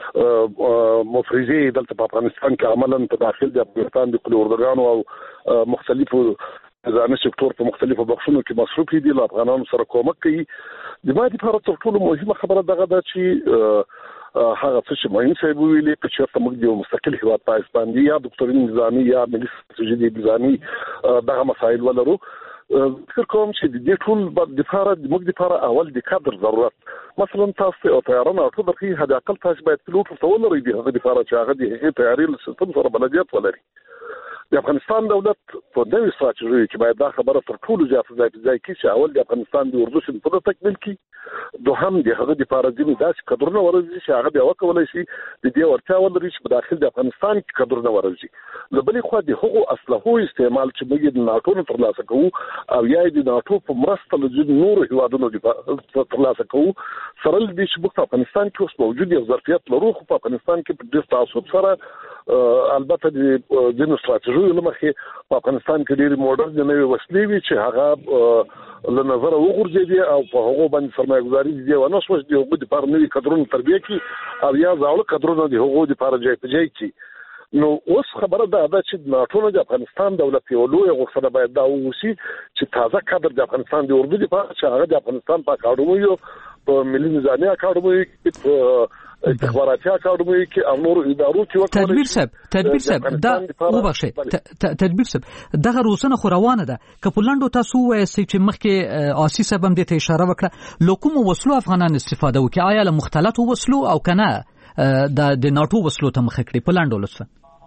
مفرزي دلته په افغانستان کې عملاً په داخل د افغانستان د قلوردګانو او مختلفو نظامي سکتور په مختلفو بخښونو کې مصروف دي، له افغانانو سره کومک کوي. د ما لپاره تر ټولو مهمه خبره دغه ده چې هغه څه چې مهم صاحب ویلي چې چېرته موږ د یو مستقل هېواد په حیث باندې یا دکتورین نظامي یا ملي ستراتیژي نظامي دغه مسایل ولرو. فکر کوم چې د دې ټول دپاره موږ دپاره اول د کادر ضرورت، مثلا تاسو او طیران او ټول درې حد اقل تاسو باید پیلوټ ورته ولرئ د هغه دپاره چې هغه د هغې طیارې له سیستم سره بلدیت ولري. د افغانستان دولت په نوې ستراتیژۍ کې باید دا خبره تر ټولو زیاته ځای په ځای کړي چې اول د افغانستان د اردو صنف په تکمیل کړي، دوهم د هغه دپاره ځینې داسې کدرونه ورځي چې هغه بیا وکولی شي د دې وړتیا ولري چې په داخل د افغانستان کې کدرونه ورځي. له بلې خوا د هغو اسلحو استعمال چې موږ د ناټو نه ترلاسه کوو او یا د ناټو په مرسته له ځینو نورو هېوادونو ترلاسه کوو سره له دې چې موږ په افغانستان کې اوس موجود یو ظرفیت لرو، خو په افغانستان کې په ډېر تعصب سره البته د ځینو ستراتیژیو له مخې په افغانستان کې ډېرې موډرنې نوې وسلې وي چې هغه له نظره وغورځېدې او په هغو باندې سرمایه ګزاري د دې ونه شوه چې د هغو دپاره نوي کدرونه تربیه کړي او یا زاړه کدرونه د هغو دپاره جای په جای کړي. نو اوس خبره دا ده چې ناټو نه د افغانستان دولت یو لویه غوښتنه باید دا واوسي چې تازه کادر د افغانستان د اردو دپاره چې هغه د افغانستان په اکاډمیو په ملي نظامي اکاډمیو کې په استخباراتي اکاډمي کې او نور ادارو کې وکړي. تدبیر صاحب تدبیر صاحب دا وبخښه تدبیر صاحب دغه روزنه خو روانه ده که په لاندو تاسو وایي چې مخکې آسی صاحب هم دې ته اشاره وکړه لو کوم وسلو افغانان استفاده وکړي آیا له مختلفو وسلو او کنه د ناټو وسلو ته مخ کړي په لاندو لسه.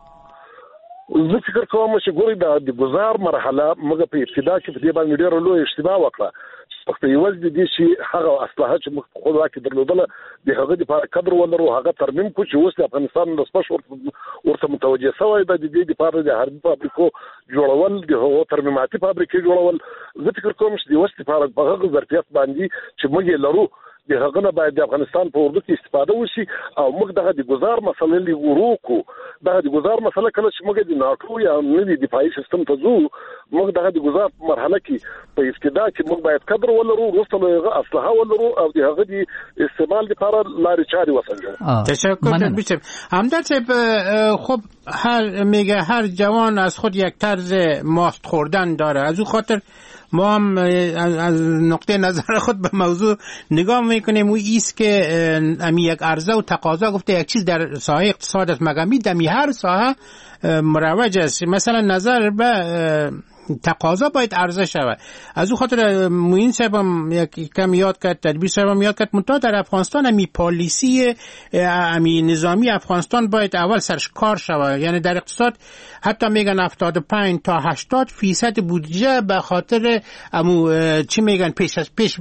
زه فکر کوم چې ګوري دا د گزار مرحله موږ په ابتدا کې په دې باندې ډېر لوی اشتباه وکړه. په یوازې د دې شي هغه اسلحه چې موږ خو راکې درلودله د هغه لپاره قدر ولرو هغه ترمیم کو چې اوس د افغانستان د سپش ورته متوجه شوی د دې لپاره د حربي فابریکو جوړول د هغو ترمیماتي فابریکې جوړول. زه فکر کوم چې د اوس لپاره په هغه ظرفیت باندې چې موږ لرو د هغه نه باید د افغانستان په اردو کې استفاده وشي او موږ دغه د گزار مسله لورو کو دغه د گزار مسله کله چې موږ د ناټو یا نوي دفاعي سیستم ته ځو موږ دغه د گزار مرحله کې په ابتدا کې موږ باید قدر ولرو وروسته له هغه اسلحه ولرو او د هغه د استعمال لپاره لارې چارې وسنجو. تشکر می‌کنم. همدرد صاحب خب هر میگه هر جوان از خود یک طرز ماست خوردن داره، از اون خاطر ما هم از نقطه نظر خود به موضوع نگاه میکنیم و ایست که امی یک عرضه و تقاضا گفته یک چیز در ساحه اقتصاد است مگر می دمی هر ساحه مروج است. مثلا نظر به تقاضا باید عرضه شود. از اون خاطر موین صاحب هم یک کم یاد کرد، تدبیر صاحب هم یاد کرد منتها در افغانستان امی پالیسی امی نظامی افغانستان باید اول سرش کار شود. یعنی در اقتصاد حتی میگن هفتاد و پنج تا هشتاد فیصد بودجه به خاطر امو چی میگن پیش از پیش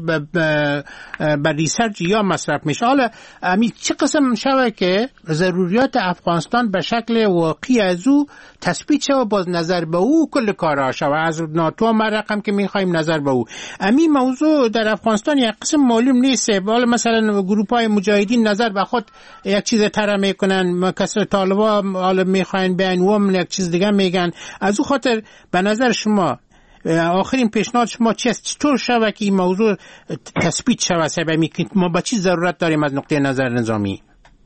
به ریسرچ یا مصرف میشه. حالا امی چه قسم شود که ضروریات افغانستان به شکل واقعی از او تثبیت شود باز نظر به او کل کارها شود. و از ناتو ما رقم که میخوایم نظر به او. امی موضوع در افغانستان یک قسم معلوم نیست. حالا مثلا گروپ های مجاهدین نظر به خود یک چیز طرح میکنن، کسر طالبان حالا میخواین بیان و یک چیز دیگه میگن. از او خاطر به نظر شما آخرین پیشنهاد شما چیست؟ چطور شود که این موضوع تثبیت شود؟ سبب که ما به چی ضرورت داریم از نقطه نظر نظامی؟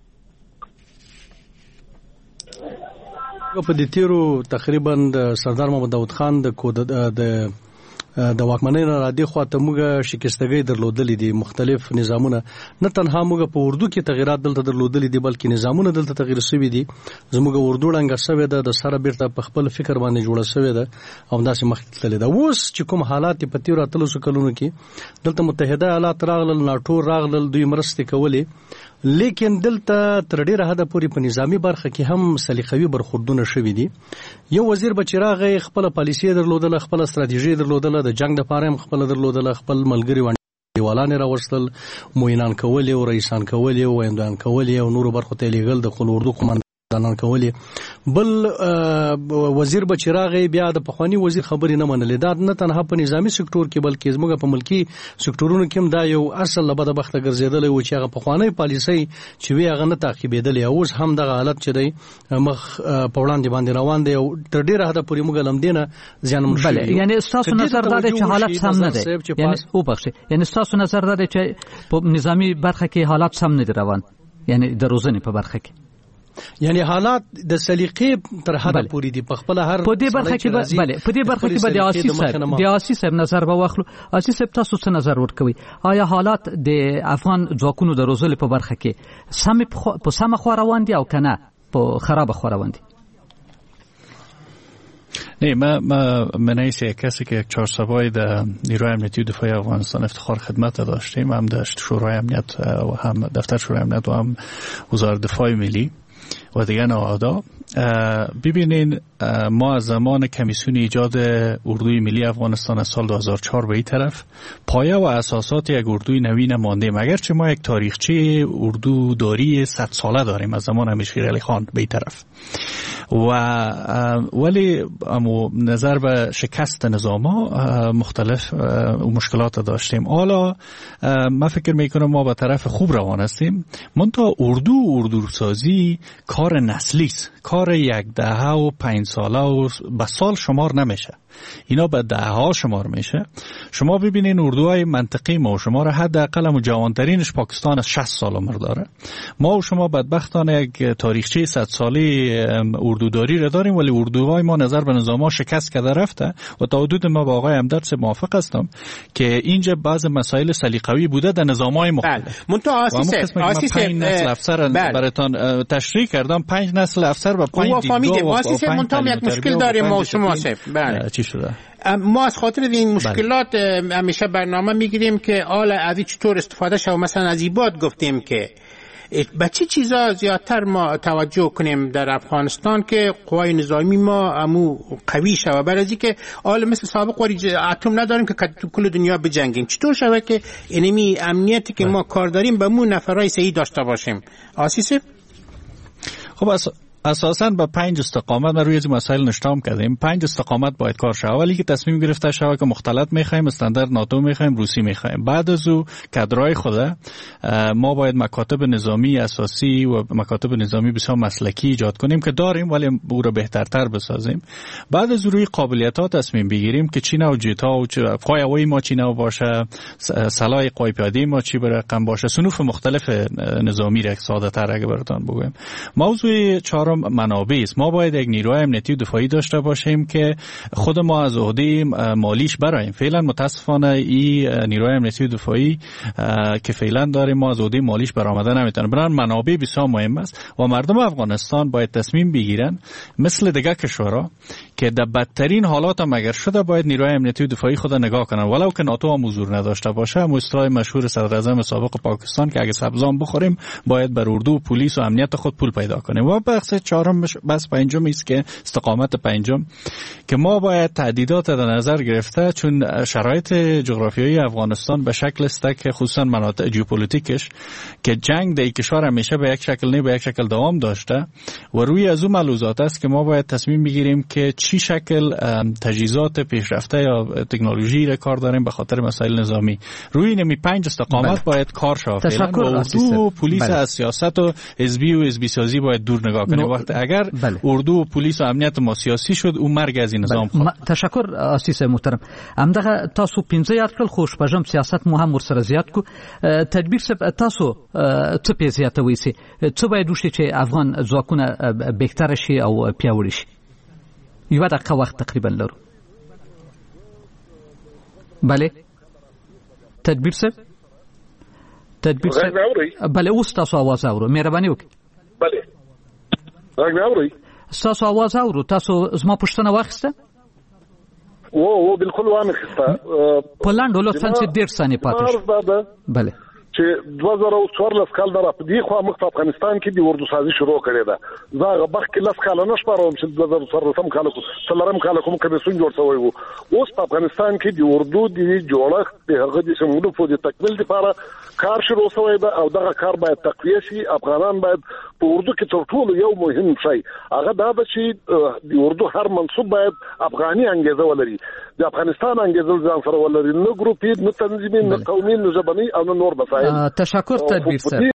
په دې تیرو تقریبا د سردار محمد داود خان د د د واکمنۍ نه را دي خواته موږ شکستګۍ درلودلې دي. مختلف نظامونه نه تنها موږ په اردو کې تغیرات دلته درلودلې دي بلکې نظامونه دلته تغیر شوي دي. زموږ اردو ړنګه شوې ده، د سره بیرته په خپل فکر باندې جوړه شوې ده او داسې مخکې تللې ده. اوس چې کوم حالات په تیرو اتلسو کلونو کې دلته متحده ایالات راغلل، ناټو راغلل، دوی مرستې کولې، لیکن دلته تر ډیره حده پورې په نظامی برخه کې هم سلیقوي برخوردونه شوي دي. یو وزیر به چې راغی خپل پالیسي درلودله، خپل ستراتیژي درلودله، د جنگ د پاره هم خپل درلودله، خپل ملګری دیوالان راوستل، موینان کولې او رئیسان کولې او ویندان کولې او نورو برخو ته لیږل د خپل اردو قومندان دانان کولې. بل وزیر به چې راغی بیا د پخوانی وزیر خبرې نه منلې. دا نه تنها په نظامی سکتور کې بلکې زموږ په ملکی سکتورونو کې هم دا یو اصل له بدبخته ګرځېدلی و چې هغه پخوانی پالیسۍ چې وی هغه نه تعقیبېدلې. اوس هم دغه حالت چې دی مخ په وړاندې باندې روان دی او تر ډیره حده پورې موږ لمدینه زیانمن شوي. بله، یعنی ستاسو نظر دا دی چې حالت سم نه دی، یعنی وبخښئ، یعنی ستاسو نظر دا دی چې په نظامی برخه کې حالات سم نه دي روان، یعنی د روزنې په برخه کې یعنی حالات د سلیقې تر حد پورې دي په خپل هر په دې برخه کې. بله، په دې برخه کې به د آسی صاحب د آسی صاحب نظر به واخلو. آسی صاحب تاسو څه نظر ورکوي؟ آیا حالات د افغان ځواکونو د روزلې په برخه کې سم په سمه خوا روان دي او کنه په خرابه خوا روان دي؟ نه، ما ما من کسی که یک چهارسوای در نیروی امنیتی و دفاعی افغانستان افتخار خدمت داشتیم، هم داشت شورای امنیت و هم دفتر شورای امنیت و هم وزارت دفاع ملی و دیگر نهادها. ببینین ما از زمان کمیسیون ایجاد اردوی ملی افغانستان از سال دو هزار و چهار به این طرف پایه و اساسات یک اردوی نوین ماندیم، اگرچه ما یک تاریخچه اردو داری صد ساله داریم از زمان امیر شیر علی خان به این طرف، و ولی نظر به شکست نظاما مختلف مشکلات داشتیم. حالا من فکر میکنم ما به طرف خوب روان هستیم. منتها اردو اردو سازی کار نسلی است، کار یک دهه و پنج ساله و به سال شمار نمیشه، اینا به دهه ها شمار میشه. شما ببینین اردوهای منطقی ما و شما را حداقل و جوانترینش پاکستان از شصت سال عمر داره. ما و شما بدبختانه یک تاریخچه صد سالی اردوداری را داریم، ولی اردوهای ما نظر به نظام شکست کرده رفته و تا حدود ما با آقای همدرد موافق هستم که اینجا بعض مسائل سلیقوی بوده در نظامهای مختلف. منتها آسیسه آسیسه پنج نسل افسر براتون تشریح کردم، پنج نسل افسر و پنج دیدگاه و آسیسه منتها یک مشکل داریم ما و شما سیف. بله، چی شده؟ ما از خاطر این مشکلات همیشه برنامه میگیریم که حالا از چطور استفاده شد. مثلا از ایباد گفتیم که به چه چیزا زیادتر ما توجه کنیم در افغانستان که قوای نظامی ما امو قوی شود، برای اینکه حالا مثل سابق وری اتم نداریم که کل دنیا بجنگیم. چطور شود که اینمی امنیتی که ما کار داریم به مو نفرای صحیح داشته باشیم؟ آسیسه خب اصلا اساساً با پنج استقامت ما روی این مسائل نشتام کردیم. پنج استقامت باید کار شود، ولی که تصمیم گرفته شود که مختلط میخوایم، استاندارد ناتو میخوایم، روسی میخوایم. بعد از او کادرای خود ما باید مکاتب نظامی اساسی و مکاتب نظامی بسیار مسلکی ایجاد کنیم که داریم، ولی او را بهترتر بسازیم. بعد از روی قابلیت ها تصمیم بگیریم که چی نوع جیتا و قوای هوایی ما چی نوع باشه، سلاح قوای پیاده ما چی به رقم باشه، صنوف مختلف نظامی را ساده تر اگه براتون بگویم. موضوع چهارم منابع است. ما باید یک نیروی امنیتی و دفاعی داشته باشیم که خود ما از عهده مالیش برایم. فعلا متاسفانه این نیروی امنیتی و دفاعی که فعلا داریم ما از عهده مالیش برآمده نمیتونه. برای منابع بسیار مهم است و مردم افغانستان باید تصمیم بگیرن مثل دیگه کشورها که در بدترین حالات هم اگر شده باید نیروی امنیتی و دفاعی خود نگاه کنن، ولو که ناتو هم حضور نداشته باشه. هم اصطلاح مشهور صدر اعظم سابق پاکستان که اگه سبزان بخوریم باید بر اردو و پلیس و امنیت خود پول پیدا کنیم. و بخش چهارم بس پنجم است که استقامت پنجم که ما باید تعدیدات در نظر گرفته، چون شرایط جغرافیایی افغانستان به شکل است که خصوصا مناطق ژئوپلیتیکش که جنگ در کشور همیشه به یک شکل نه به یک شکل دوام داشته و روی از اون ملحوظات است که ما باید تصمیم بگیریم که چی شکل تجهیزات پیشرفته یا تکنولوژی را کار داریم به خاطر مسائل نظامی. روی نمی پنج استقامت بله. باید کار شود. تشکر. اردو و پلیس بله. از سیاست و حزبی و حزبی سازی باید دور نگاه کنیم. نو... وقت اگر بله. اردو و پلیس و امنیت ما سیاسی شد او مرگ از این نظام بله. خود. تشکر اسیس محترم. همدغه تاسو پنځه یاد کړل خو شپږم سیاست مو هم ورسره زیات کو. تدبیر صاحب تاسو څه په زیاتوي سي څه باید وشي چې افغان ځواکونه بهتر شي او پیاوړي شي؟ یو دقیقه وخت تقریبا لرو. بله تدبیر صاحب تدبیر صاحب بله اوس تاسو आवाज اورو مهرباني وکړئ. بله راغلی اورئ تاسو आवाज اورو تاسو زما پوښتنه واخیسته او او بالکل وانخسته په لاندو لطفا چې ډیر ثانیې پاتې شو. بله چې دوه زره څوارلس کال نه په دې خوا مخ افغانستان کې د اردو سازي شروع کړې ده. زه هغه وخت کې لس کاله نه شپاروم چې دوه زره څوارلسم کال کو څلورم کال کوم کمیسیون جوړ شوی وو. اوس په افغانستان کې د اردو د جوړښت د هغه د سمولو په تکمیل لپاره کار شروع شوی ده او دغه کار باید تقویه شي. افغانان باید په اردو کې تر ټولو یو مهم شی هغه دا ده چې د اردو هر منصوب باید افغاني انګیزه ولري. د افغانستان انګیزه ځان سره ولري، نه ګروپي، نه تنظیمي، نه قومي، نه ژبني او نه نور مسایل. تشکر تدبیر صاحب.